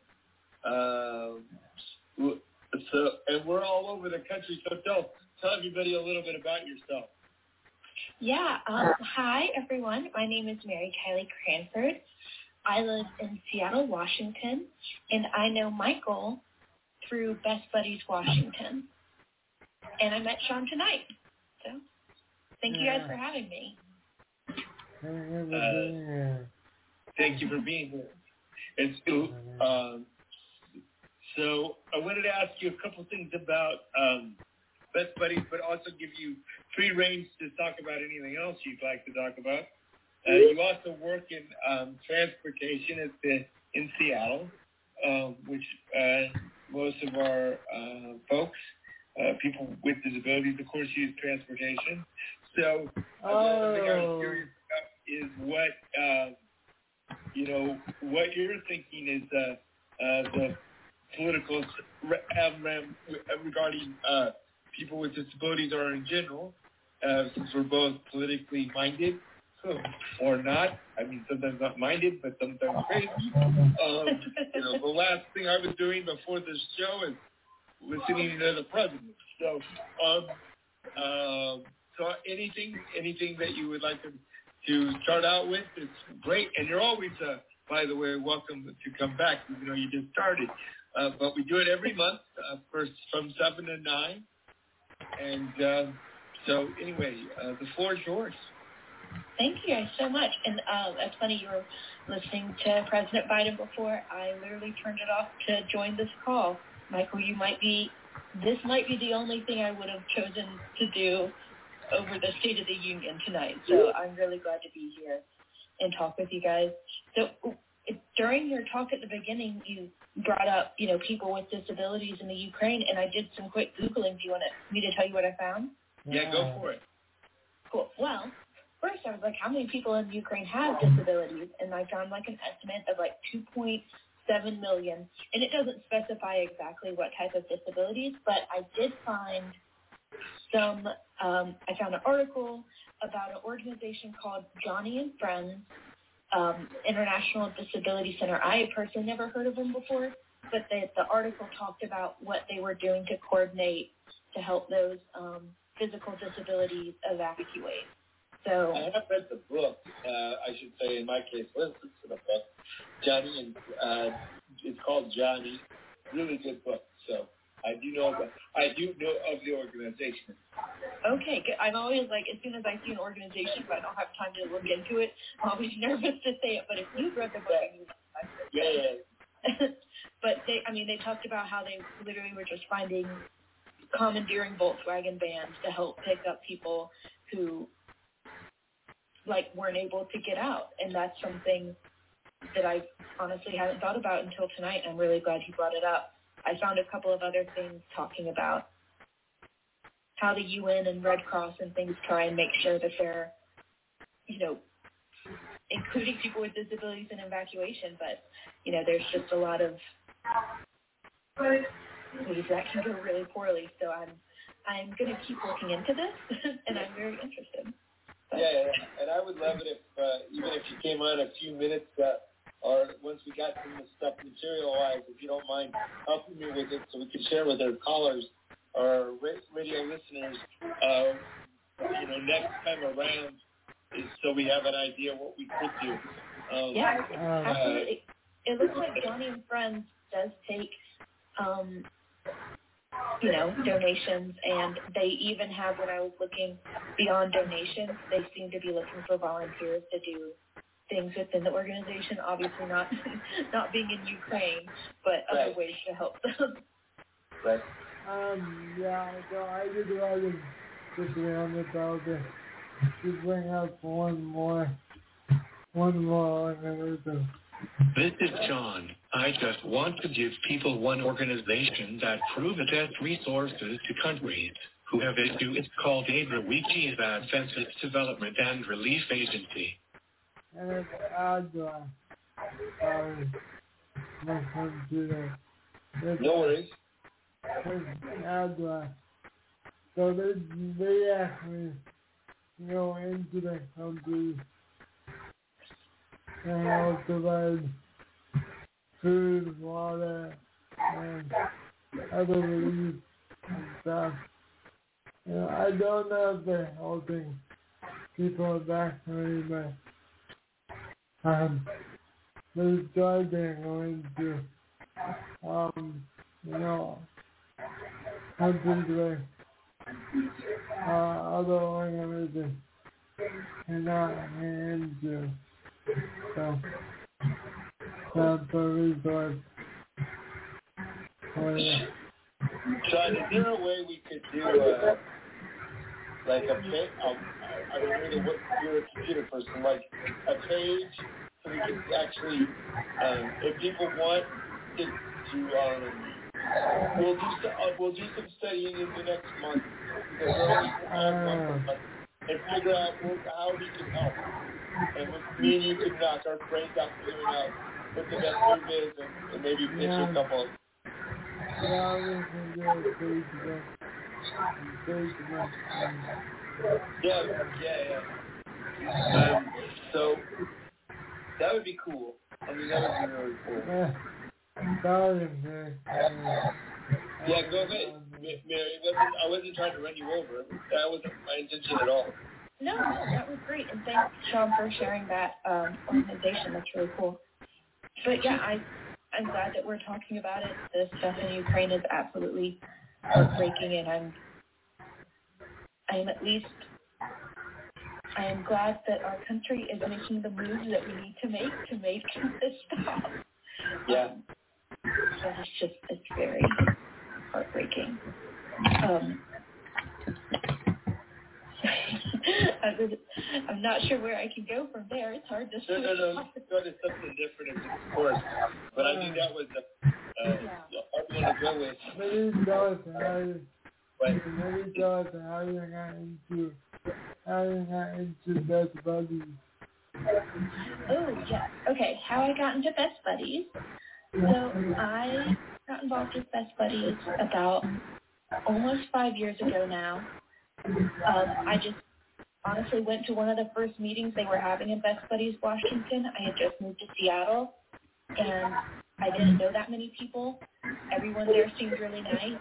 we're all over the country. So, tell everybody a little bit about yourself. Yeah. Hi, everyone. My name is Mary Kylie Cranford. I live in Seattle, Washington, and I know Michael through Best Buddies Washington. And I met Sean tonight. So thank you guys for having me. Thank you for being here. And so I wanted to ask you a couple things about Best Buddies, but also give you free range to talk about anything else you'd like to talk about. You also work in transportation in Seattle, which most of our folks, people with disabilities, of course, use transportation. So one thing I was curious about is what you're thinking is the political regarding people with disabilities or in general, since we're both politically minded. Or not. I mean, sometimes not minded, but sometimes crazy. The last thing I was doing before this show is listening to the president. So anything that you would like to start out with is great. And you're always, by the way, welcome to come back, even though you just started. But we do it every month, from 7 to 9. And so anyway, the floor is yours. Thank you guys so much. And it's funny, you were listening to President Biden before. I literally turned it off to join this call. Michael, this might be the only thing I would have chosen to do over the State of the Union tonight. So I'm really glad to be here and talk with you guys. So during your talk at the beginning, you brought up, people with disabilities in the Ukraine, and I did some quick Googling. Do you want me to tell you what I found? Yeah, go for it. Cool. Well, first, I was like, how many people in Ukraine have disabilities? And I found an estimate of 2.7 million. And it doesn't specify exactly what type of disabilities, but I did find I found an article about an organization called Johnny and Friends International Disability Center. I had personally never heard of them before, but the article talked about what they were doing to coordinate to help those physical disabilities evacuate. So I have read the book. I should say, in my case, listen to the book. Johnny, and it's called Johnny. Really good book. So I do know of the organization. Okay, good. I'm always like, as soon as I see an organization, but I don't have time to look into it, I'm always nervous to say it. But if you've read the book, you know. Yeah. But they talked about how they literally were just commandeering Volkswagen vans to help pick up people who weren't able to get out, and that's something that I honestly hadn't thought about until tonight. I'm really glad you brought it up. I found a couple of other things talking about how the UN and Red Cross and things try and make sure that they're, including people with disabilities in evacuation, but, there's just a lot of ways that can go really poorly. So I'm going to keep looking into this, and I'm very interested. Yeah, and I would love it if, even if you came on a few minutes, or once we got some of the stuff material-wise, if you don't mind helping me with it so we can share with our callers, our radio listeners, next time around, is so we have an idea what we could do. Absolutely. It looks like Johnny and Friends does take, donations, and they even have, when I was looking beyond donations, they seem to be looking for volunteers to do things within the organization, obviously not being in Ukraine, but other ways to help them. Right. So I just wanted to be on the topic to bring up one more organization. This is John. I just want to give people one organization that provides resources to countries who have issues. It's called ADRA, Advanced Development and Relief Agency. And it's ADRA. No worries. It's ADRA. So they actually go into the country and help provide food, water, and other relief and stuff. I don't know if they're helping people vaccinated, but they started going to, countries where other organizations cannot handle. So that's a resource for you. John, is there a way we could do a page? You're a computer person, like a page, so we could actually, if people want to we'll do some studying in the next month, because we're only on month, and figure out how we can help. And me and you can knock our brains out figuring out what the best move is, and maybe pitch a couple. Yeah, we can do a page. So that would be cool. That would be really cool. Yeah, go ahead, Mary. I wasn't trying to run you over. That wasn't my intention at all. No, that was great, and thanks, Sean, for sharing that organization. That's really cool. But yeah, I'm glad that we're talking about it. The stuff in Ukraine is absolutely heartbreaking, and I am glad that our country is making the moves that we need to make this stop. Yeah. So it's very heartbreaking. I'm not sure where I can go from there. It's hard to say. No. Go to something different, of course. But I think that was a hard one to go with. Maybe tell us how you got into Best Buddies. Oh, yeah. Okay, how I got into Best Buddies. So I got involved with Best Buddies about almost 5 years ago now. I just honestly went to one of the first meetings they were having in Best Buddies, Washington. I had just moved to Seattle, and I didn't know that many people. Everyone there seemed really nice.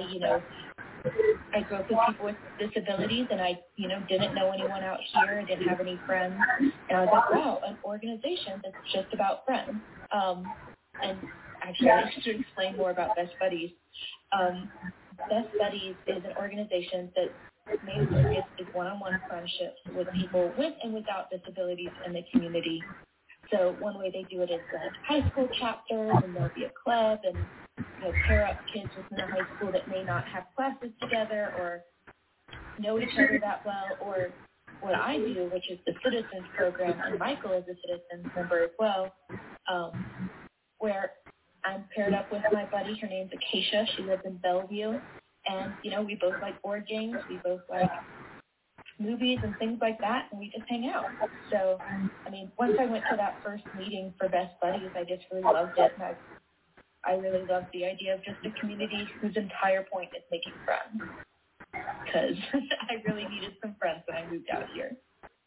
I grew up with people with disabilities, and I, didn't know anyone out here. I didn't have any friends. And I was like, wow, an organization that's just about friends. And actually, I should explain more about Best Buddies. Best Buddies is an organization that main focus is one-on-one friendships with people with and without disabilities in the community. So one way they do it is like high school chapters, and there'll be a club, and pair up kids within a high school that may not have classes together or know each other that well, or what I do, which is the Citizens Program, and Michael is a Citizens member as well, where I'm paired up with my buddy. Her name's Acacia. She lives in Bellevue. And, we both like board games. We both like movies and things like that, and we just hang out. So, once I went to that first meeting for Best Buddies, I just really loved it. And I really loved the idea of just a community whose entire point is making friends. Because I really needed some friends when I moved out here.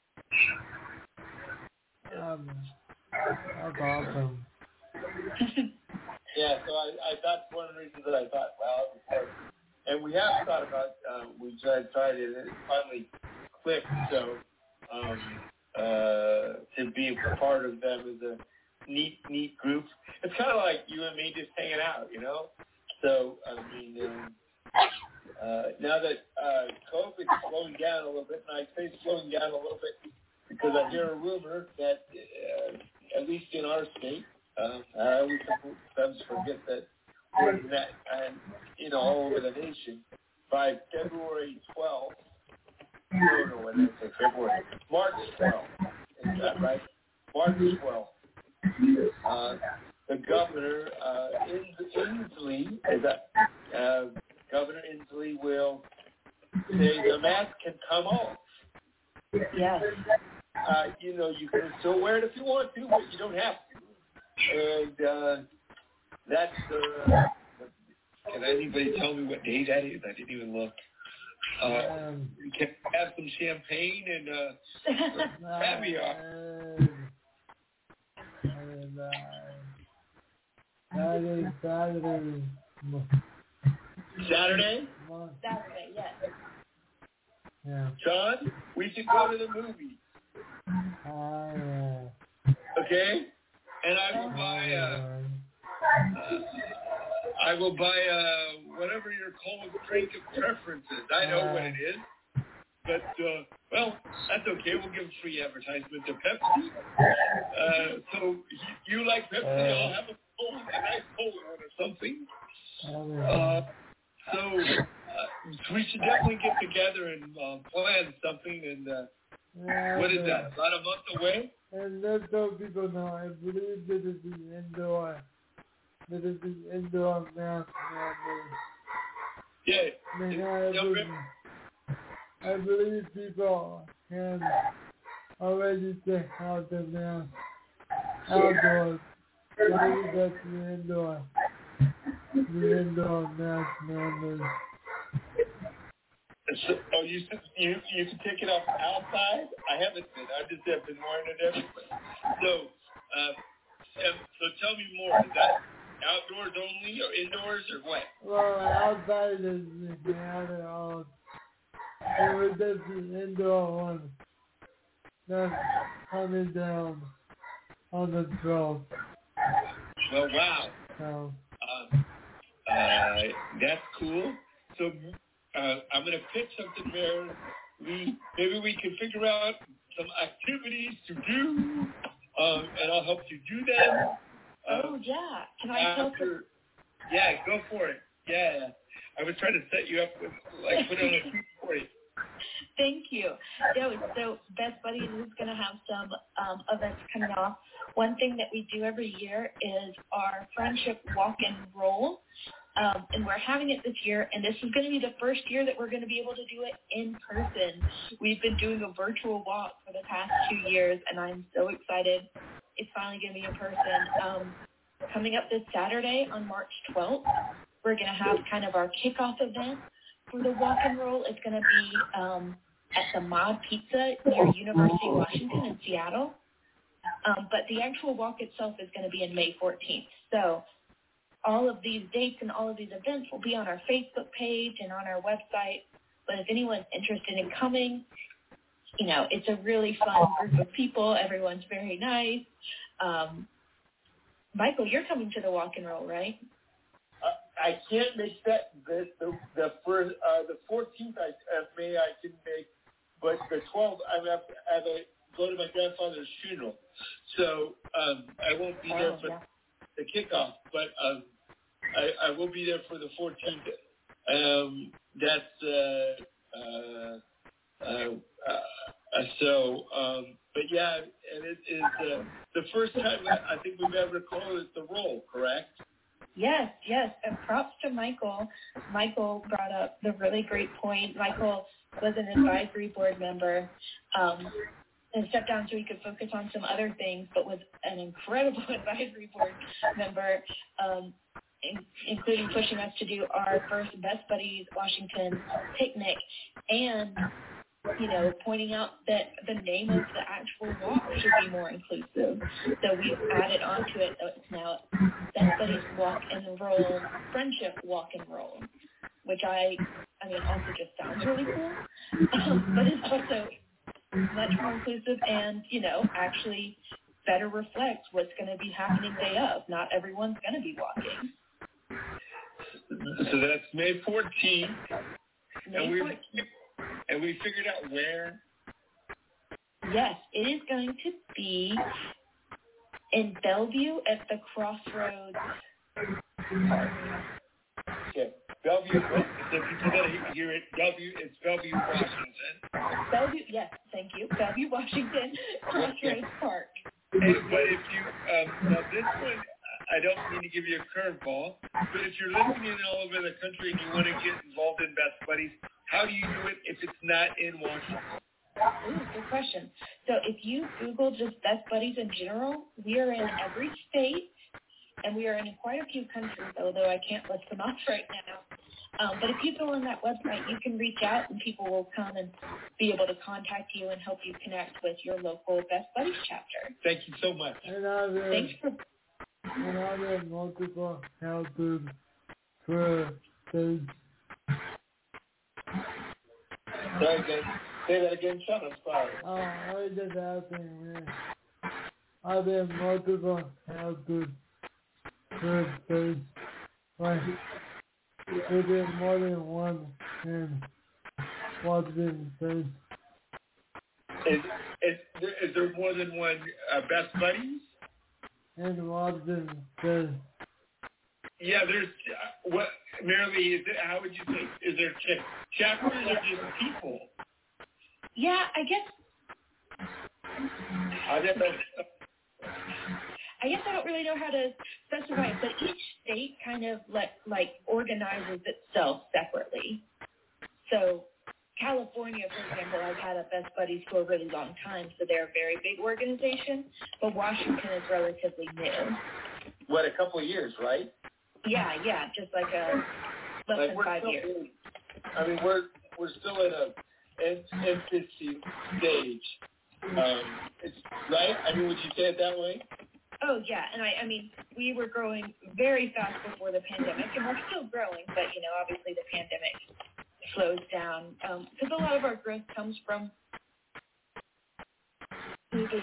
That's awesome. Yeah, so that's one of the reasons that I thought, and we have thought about, we tried it, and it finally clicked, so to be a part of them is a neat group. It's kind of like you and me just hanging out, So, now that COVID is slowing down a little bit, and I say slowing down a little bit because I hear a rumor that, at least in our state, I always sometimes forget that we're in that, and all over the nation, by February 12th, no, when did I say February? March 12th, is that right? March 12th. The governor, Inslee, Governor Inslee will say the mask can come off. Yes. You can still wear it if you want to, but you don't have to. And that's can anybody tell me what day that is? I didn't even look. You can have some champagne and caviar. Saturday. Saturday, yes. Yeah. John, we should go to the movie. Okay? And I will buy whatever your cold drink of preference is. I know what it is. But, that's okay. We'll give free advertisement to Pepsi. So you like Pepsi, I'll have a nice cold one or something. So we should definitely get together and plan something. And what is that, about a month away? And let's let people know, I believe that it is indoor. That it is indoor mask mandate. I believe people can already take out the mask outdoors. I believe that's the indoor mask mandate. So, you can take it off outside? I haven't been. I just have been wearing it everywhere. So tell me more. Is that outdoors only or indoors or what? Well, outside is you have it all. It was just the indoor one that's coming down on the 12th. Well, wow. So. That's cool. So I'm going to pitch something there. Maybe we can figure out some activities to do, and I'll help you do them. Yeah. Can I help? Yeah, go for it. Yeah. I was trying to set you up with, put on a few for you. Thank you. So Best Buddies is going to have some events coming off. One thing that we do every year is our friendship walk and roll. And we're having it this year, and this is going to be the first year that we're going to be able to do it in person. We've been doing a virtual walk for the past 2 years, and I'm so excited. It's finally going to be in person. Coming up this Saturday on March 12th, we're going to have kind of our kickoff event for the walk and roll. It's going to be at the Mod Pizza near University of Washington in Seattle. But the actual walk itself is going to be in May 14th. So all of these dates and all of these events will be on our Facebook page and on our website. But if anyone's interested in coming, it's a really fun group of people. Everyone's very nice. Michael, you're coming to the walk and roll, right? I can't make that the 14th of May I can make, but the 12th I have to go to my grandfather's funeral, so I won't be there for the kickoff. But I will be there for the 14th. But yeah, and it is the first time I think we've ever called it the roll, correct? Yes. And props to Michael. Michael brought up the really great point. Michael was an advisory board member and stepped down so he could focus on some other things, but was an incredible advisory board member, including pushing us to do our first Best Buddies Washington picnic and, pointing out that the name of the actual walk should be more inclusive. So we've added onto it. It's now Best Buddies Walk and Roll, Friendship Walk and Roll, which also just sounds really cool, but it's also much more inclusive and, actually better reflects what's going to be happening day of. Not everyone's going to be walking. So that's May 14th. And we figured out where? Yes, it is going to be in Bellevue at the Crossroads Park. Okay. Bellevue, so people that hear it, it's Bellevue, Washington. Bellevue, yes, thank you. Bellevue, Washington, Crossroads Park. But if you, now this one, I don't mean to give you a curveball, but if you're listening all over the country and you want to get involved in Best Buddies, how do you do it if it's not in Washington? Ooh, good question. So if you Google just Best Buddies in general, we are in every state, and we are in quite a few countries, although I can't list them off right now. But if you go on that website, you can reach out, and people will come and be able to contact you and help you connect with your local Best Buddies chapter. Thank you so much. Thanks for... And I have multiple helpers for things. Say that again, Sean. I'm sorry. I was just asking, man. I have multiple helpers for things. Like, there's more than one in Washington State. Is there more than one Best Buddies? In Washington State. Yeah, there's what, Marilee, is it, how would you say, is there chapters or just people? Yeah, I guess I don't really know how to specify it, but each state kind of like organizes itself separately. So California, for example, has had a Best Buddies for a really long time, so they're a very big organization, but Washington is relatively new. What, a couple of years, right? Yeah, just like less than 5 years. I mean, we're still in an infancy stage. It's right? I mean, would you say it that way? Oh, yeah, and I mean, we were growing very fast before the pandemic, and we're still growing, but, obviously the pandemic slows down, because a lot of our growth comes from moving,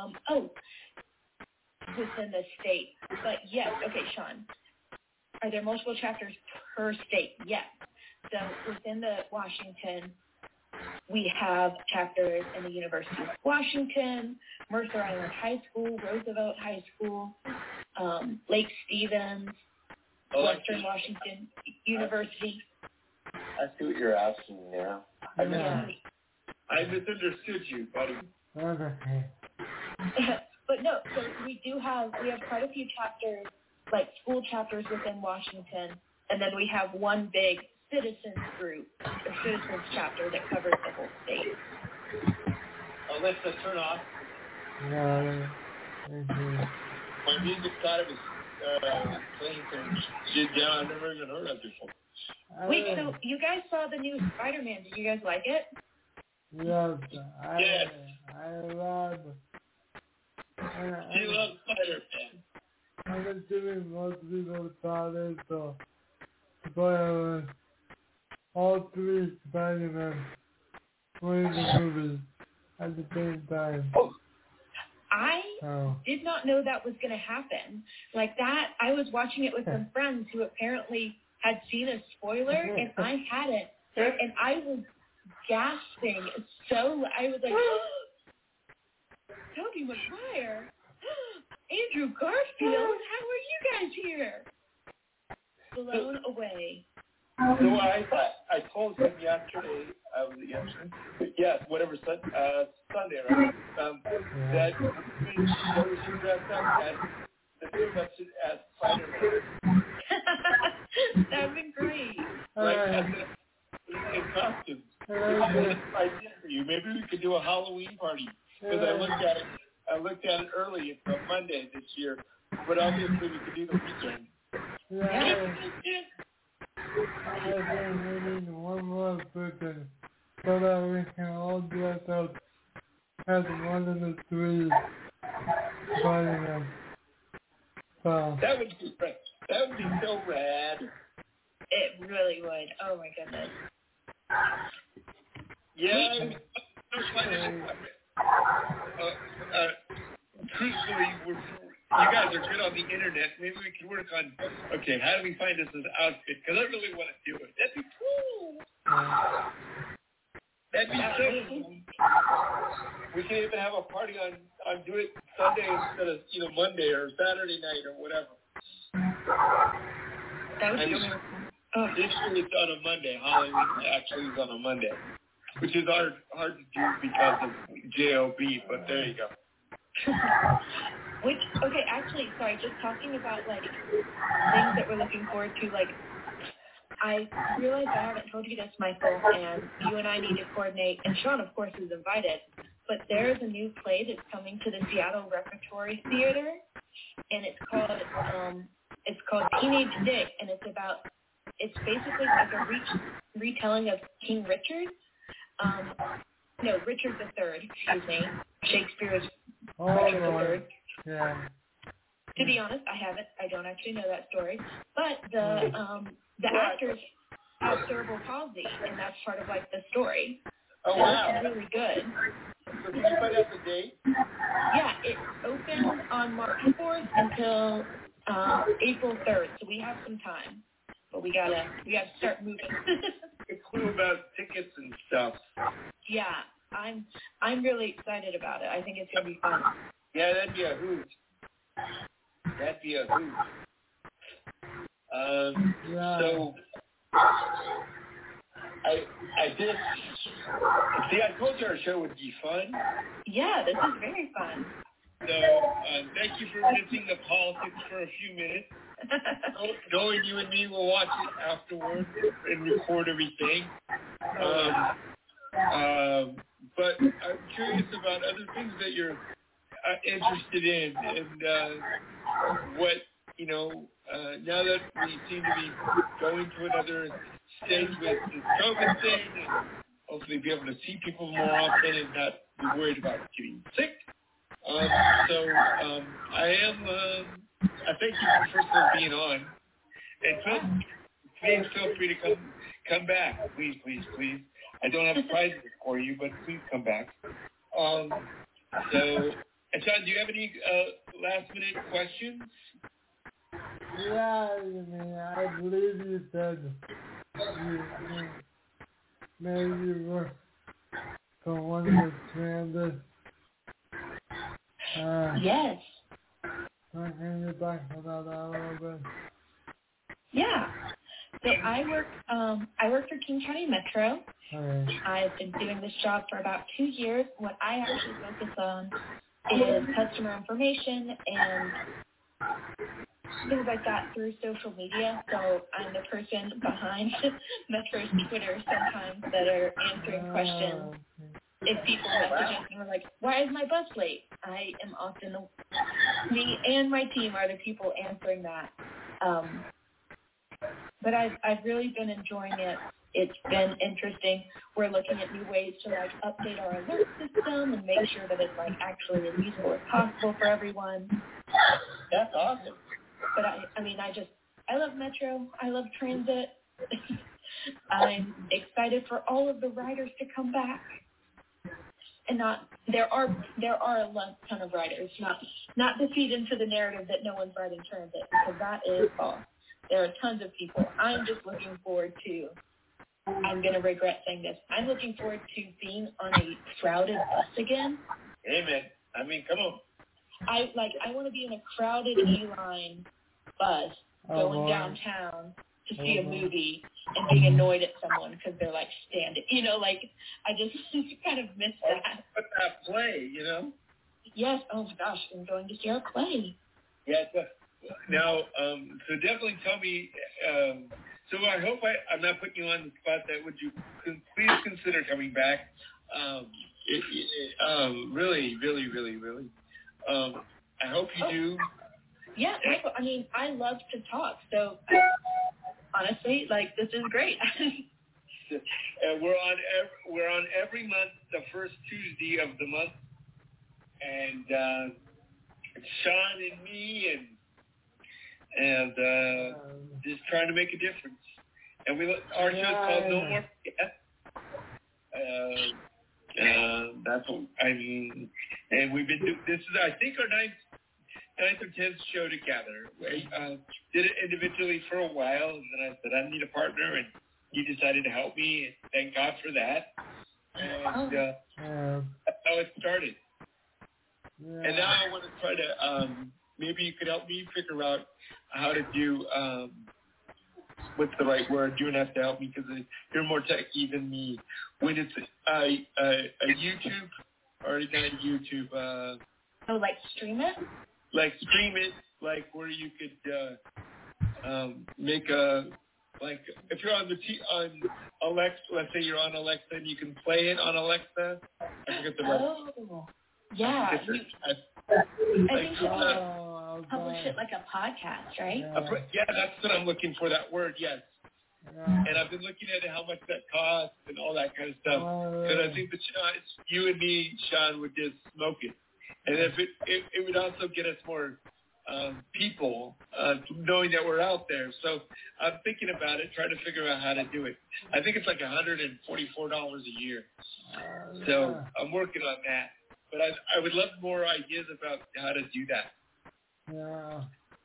within the state. But yes, okay, Sean, are there multiple chapters per state? Yes. So within the Washington, we have chapters in the University of Washington, Mercer Island High School, Roosevelt High School, Lake Stevens, Western Washington University. I see what you're asking now. I misunderstood you, buddy. Okay. But no, so we have quite a few chapters, like school chapters within Washington, and then we have one big citizens group, or citizens chapter that covers the whole state. Alexa, turn off. No. My music thought it was playing some shit down I've never even heard of before. Wait, so you guys saw the new Spider-Man. Did you guys like it? Yes, I love it. You love Spider-Man. I'm assuming most people saw this, so spoiler alert. All three Spider-Men were in the movie at the same time. Oh, I did not know that was going to happen. Like that, I was watching it with some friends who apparently had seen a spoiler, and I hadn't. And I was gasping. I was like, Tobey Maguire, Andrew Garfield, how are you guys here? Blown away. So I told him yesterday, was it yesterday? Yeah, whatever, Sunday, right? That we should dress up as the two of us as Spider-Man. That would be great. Like, in costumes. It's an idea for you. Maybe we could do a Halloween party. Because I looked at it early. It's a Monday this year. But obviously we could do the weekend. I've been needing one more person so that we can all dress up as one of the three Spider-Man. So. That would be so rad. It really would. Oh my goodness. Yeah. Crucially, you guys are good on the internet. Maybe we can work on, okay, how do we find us this outfit? Because I really want to do it. That'd be cool. That'd be so cool. We can even have a party on do it Sunday instead of, Monday or Saturday night or whatever. That would be This year it's on a Monday. Halloween actually is on a Monday, which is hard to do because of JOB, but there you go. Actually, sorry, just talking about, like, things that we're looking forward to, like, I realize I haven't told you this, Michael, and you and I need to coordinate, and Sean, of course, is invited, but there's a new play that's coming to the Seattle Repertory Theater, and it's called Teenage Dick, and it's basically like a retelling of King Richard. Richard III, excuse me, Shakespeare's Richard III. Yeah. To be honest, I don't actually know that story, but the actors have cerebral palsy, and that's part of, like, the story. Oh, wow. It's really good. So did you find out the date? Yeah, it's open on March 4th until April 3rd, so we have some time. But we gotta start moving. It's cool about tickets and stuff. Yeah, I'm really excited about it. I think it's gonna be fun. Yeah, that'd be a hoot. So I did. See, I told you our show would be fun. Yeah, this is very fun. So thank you for missing the politics for a few minutes. Knowing you and me will watch it afterwards and record everything. But I'm curious about other things that you're interested in, and what, now that we seem to be going to another stage with this COVID thing, and hopefully be able to see people more often and not be worried about getting sick. I thank you first for being on, and please feel free to come back, please. I don't have prizes for you, but please come back. And Sean, do you have any last-minute questions? Yeah, I believe you said maybe work for one of the transit. Yes. Can you back about that a little bit? Yeah. So I work for King County Metro. Okay. I've been doing this job for about 2 years. What I actually focus on is customer information and things like that through social media. So I'm the person behind Metro's Twitter sometimes that are answering questions. If people message us and we're like, why is my bus late? I am often me and my team are the people answering that. But I've really been enjoying it. It's been interesting. We're looking at new ways to, like, update our alert system and make sure that it's, like, actually as useful as possible for everyone. That's awesome. But I love Metro. I love transit. I'm excited for all of the riders to come back. and there are a ton of writers, not to feed into the narrative that no one's writing transit, because that is false. There are tons of people. I'm just looking forward to, I'm going to regret saying this, I'm looking forward to being on a crowded bus again. Amen. I mean, come on. I want to be in a crowded E-line bus going downtown to see a movie and being annoyed at someone because they're like standing. I just kind of miss that. But that play, Yes. Oh my gosh, I'm going to see our play. Yeah. Now, so definitely tell me. So I hope I'm not putting you on the spot. That would you please consider coming back? Really, really, really, really. I hope you do. Yeah, Michael. I mean, I love to talk. So honestly, this is great. We're on every month, the first Tuesday of the month, and Sean and me and just trying to make a difference. And our show is called No More. That's what I mean. And we've been doing this is I think our ninth or 10th show together. We did it individually for a while, and then I said I need a partner, and you decided to help me. And thank God for that. And that's how it started. Yeah. And now I want to try to maybe you could help me figure out how to do what's the right word? You would have to help me because you're more techy than me. When it's a YouTube or not YouTube. Stream it? Stream it, where you could make a, if you're on on Alexa, let's say you're on Alexa and you can play it on Alexa. I forget the right. Oh, yeah. I think you publish it like a podcast, right? Yeah, that's what I'm looking for, that word, yes. And I've been looking at how much that costs and all that kind of stuff. Because I think that you and me, Sean, would just smoke it. And if it would also get us more people knowing that we're out there. So I'm thinking about it, trying to figure out how to do it. I think it's like $144 a year. So I'm working on that. But I would love more ideas about how to do that. Yeah.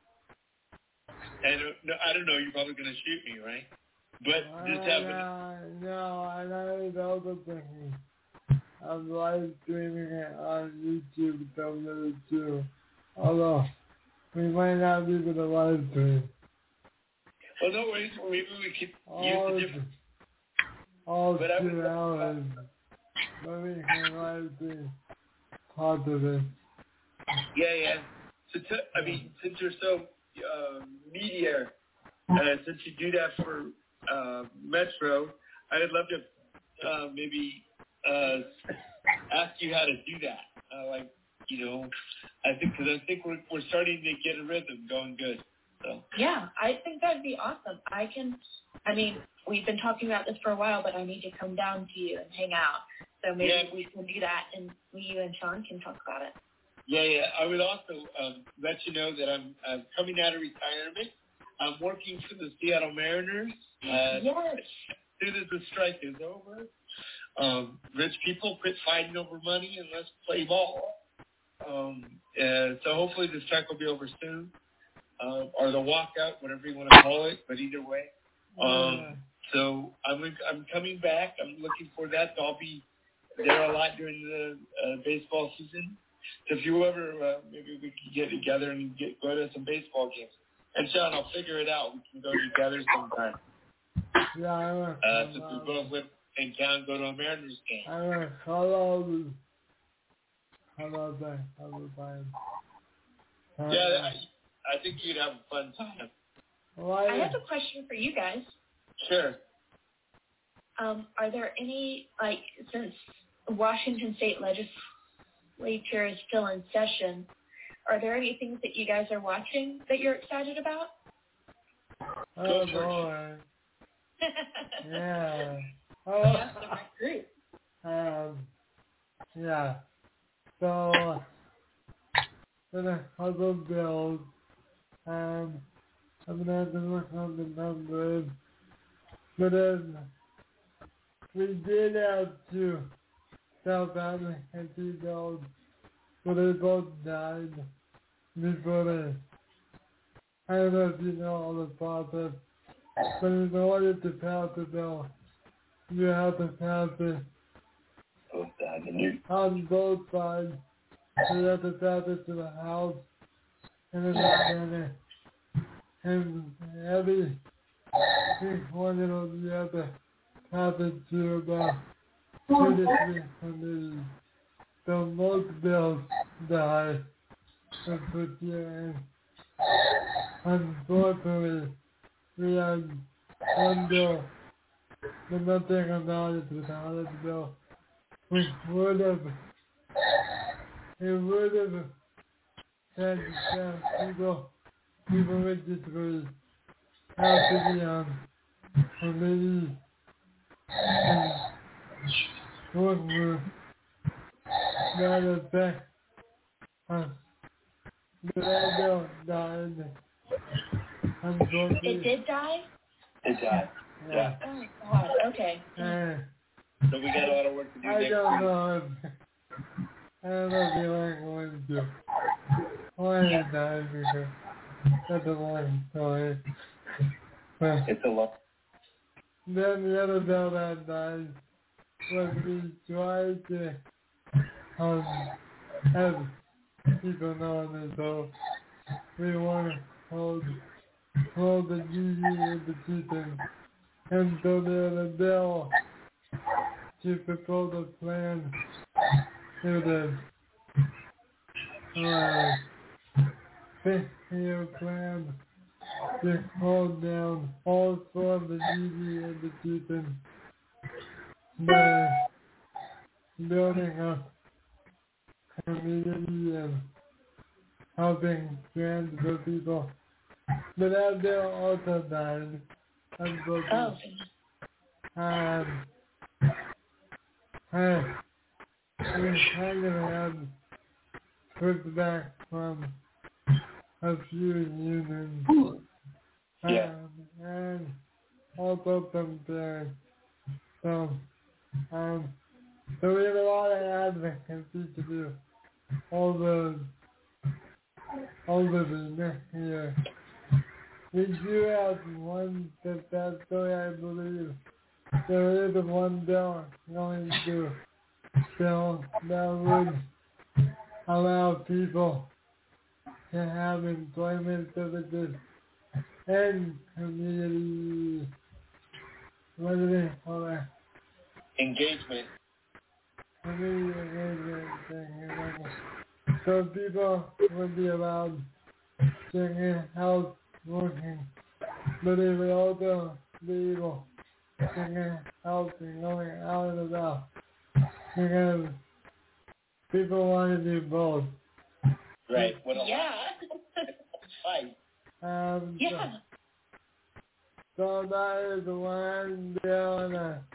And I don't know, you're probably going to shoot me, right? But just no, I know the thing. I'm live streaming it on YouTube too. Although we might not be able to live stream. Well, no worries. Maybe we could use the different. All 2 hours. But we can live stream part of it. Yeah. So since you're so media, since you do that for Metro, I would love to maybe ask you how to do that. I think we're starting to get a rhythm going good. So. Yeah, I think that'd be awesome. We've been talking about this for a while, but I need to come down to you and hang out. So maybe we can do that, and you and Sean can talk about it. Yeah. I would also let you know that I'm coming out of retirement. I'm working for the Seattle Mariners. Yes. As soon as the strike is over, rich people quit fighting over money and let's play ball. So hopefully the strike will be over soon, or the walkout, whatever you want to call it. But either way, so I'm coming back. I'm looking for that. So I'll be there a lot during the baseball season. So if you ever, maybe we can get together and go to some baseball games. And Sean, I'll figure it out. We can go together sometime. Yeah, I will. Since we both live in town, go to a Mariners game. I will. How about that? Yeah, I think you'd have a fun time. I have a question for you guys. Sure. Are there any, since Washington State Legislature is still in session, are there any things that you guys are watching that you're excited about? Oh, boy. Yeah. That's the right group. Yeah. So, then a couple bills, I'm going to have to look on the numbers, but then we did have to South African females, but they both died before they. I don't know if you know all the process, but in order to pass the bill, you have to pass it on both sides. So you have to pass it to the House and then the Senate. And every one of them you have to pass it to about 2 to 3 committees. So most bills die and put you in. Unfortunately, we had one bill, but nothing about it without a bill, which would have said that people would disagree have to be on committees and work with that affect us. But that bill died. It did die? It died. Yeah. Oh, God. Okay. So we got a lot of work to do next week. I don't know if you're going to. Why did it die? Because that's a long story. But it's a lot. Then the other bill that died was we tried to have people know this, so we want to hold the GD institution, and so there's a bill to propose a plan to the 50-year plan to hold down all four of the GD institutions by building up community and helping transfer people. But that bill also died, unfortunately. We kind of had pushback from a few unions. And also some parents. So we have a lot of advocacy to do over the next year. We do have one success story, I believe. There is one bill going to bill that would allow people to have employment services and community, what do they call that? Engagement. Community engagement thing. So people would be allowed to get help working, but they would also be able to get help in going out and about. Because people want to do both. Right. Yeah. Yeah. So that is one bill and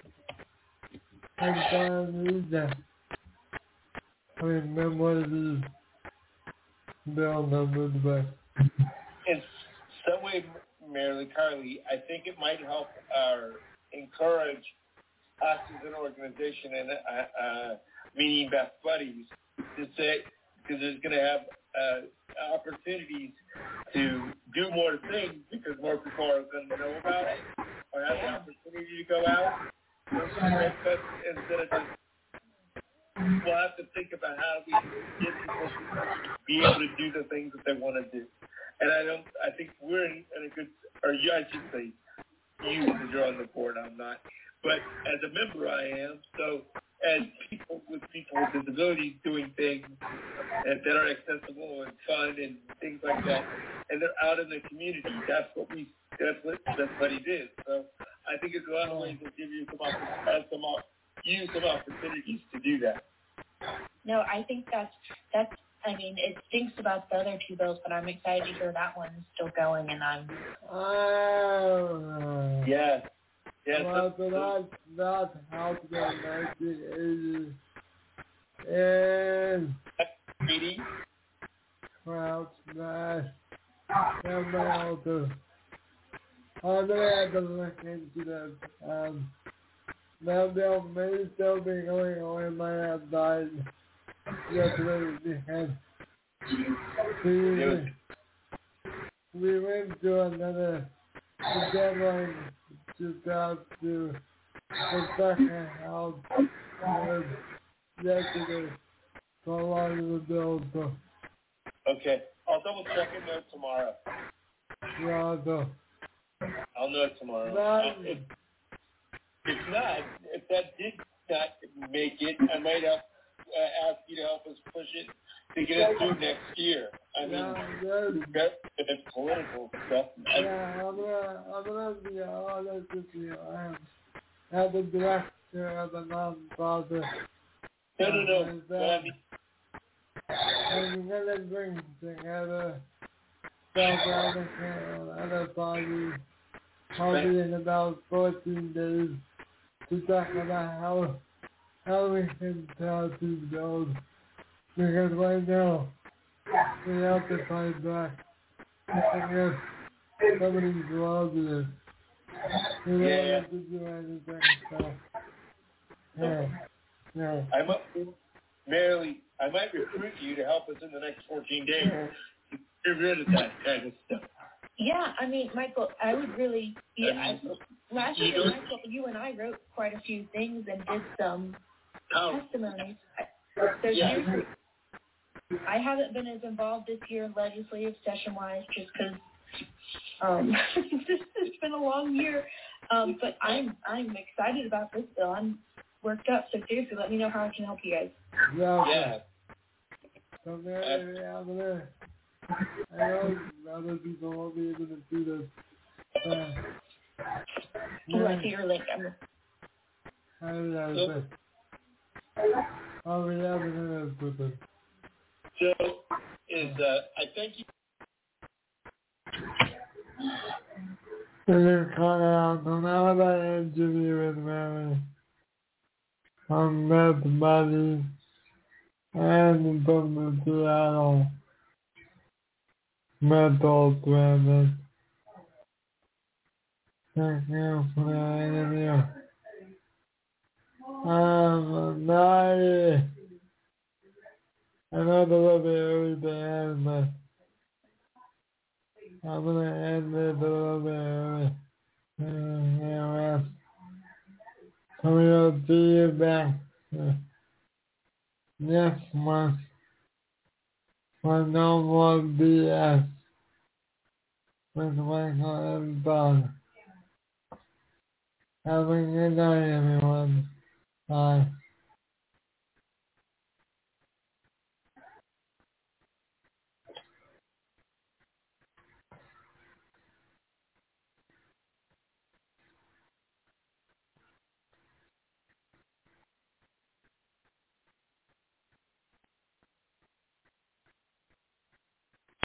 I need that. I remember what it is. Bill numbers, but in some way, Marilyn Carly, I think it might help encourage us as an organization and meaning Best Buddies to say, because there's going to have opportunities to do more things because more people are going to know about it or have the opportunity to go out. Instead of just, we'll have to think about how we get people to be able to do the things that they want to do. And I think we're in a good, or I should say, you because you're on the board, I'm not. But as a member, I am. So as people with disabilities doing things that are accessible and fun and things like that, and they're out in the community, that's what Buddies is. So I think it's a lot of ways to give you some opportunities to do that. No, I think that's. I mean, it stinks about the other two bills, but I'm excited to hear that one's still going, and I'm. Yes. Yes. Well, so that's how the 1980s and. Meeting. Well, nice. And also, I'm gonna have to look into that. that bill may still be going on in my have died yesterday because we went to another deadline to talk to the second house yesterday for a lot of the bills. So. Okay. I'll double check and know tomorrow. Yeah, so. I'll know tomorrow. If that did not make it, I might have ask you to help us push it to get it through next year. I mean, it's political stuff. I'm gonna be honest with you. I'm as the director of the non-profit. No. I'm gonna bring together South African and other parties. I'll be in about 14 days to talk about how we can pass these bills. Because right now, we have to fight back against some of these lobbyists. We don't have to do anything, so. Yeah. I might recruit you to help us in the next 14 days. Get rid of that kind of stuff. Yeah, I mean, Michael, I would really. Last year, Michael, you and I wrote quite a few things and did some testimonies. So seriously, I haven't been as involved this year legislative session-wise just because it's been a long year. But I'm excited about this bill. I'm worked up. So seriously, let me know how I can help you guys. Yeah. So Mary, I know other people won't be able to do this. I see your link. I'll be having it with it. So, I thank you. So now that interview with Mary, I'm Beth Buddy and from the Seattle Mental Trainers. Thank you for the interview. I know it's a little bit early to end, but I'm going to end it a little bit early. So we'll see you back next month for No More BS with Michael and Bob. Have a good night, everyone. Bye.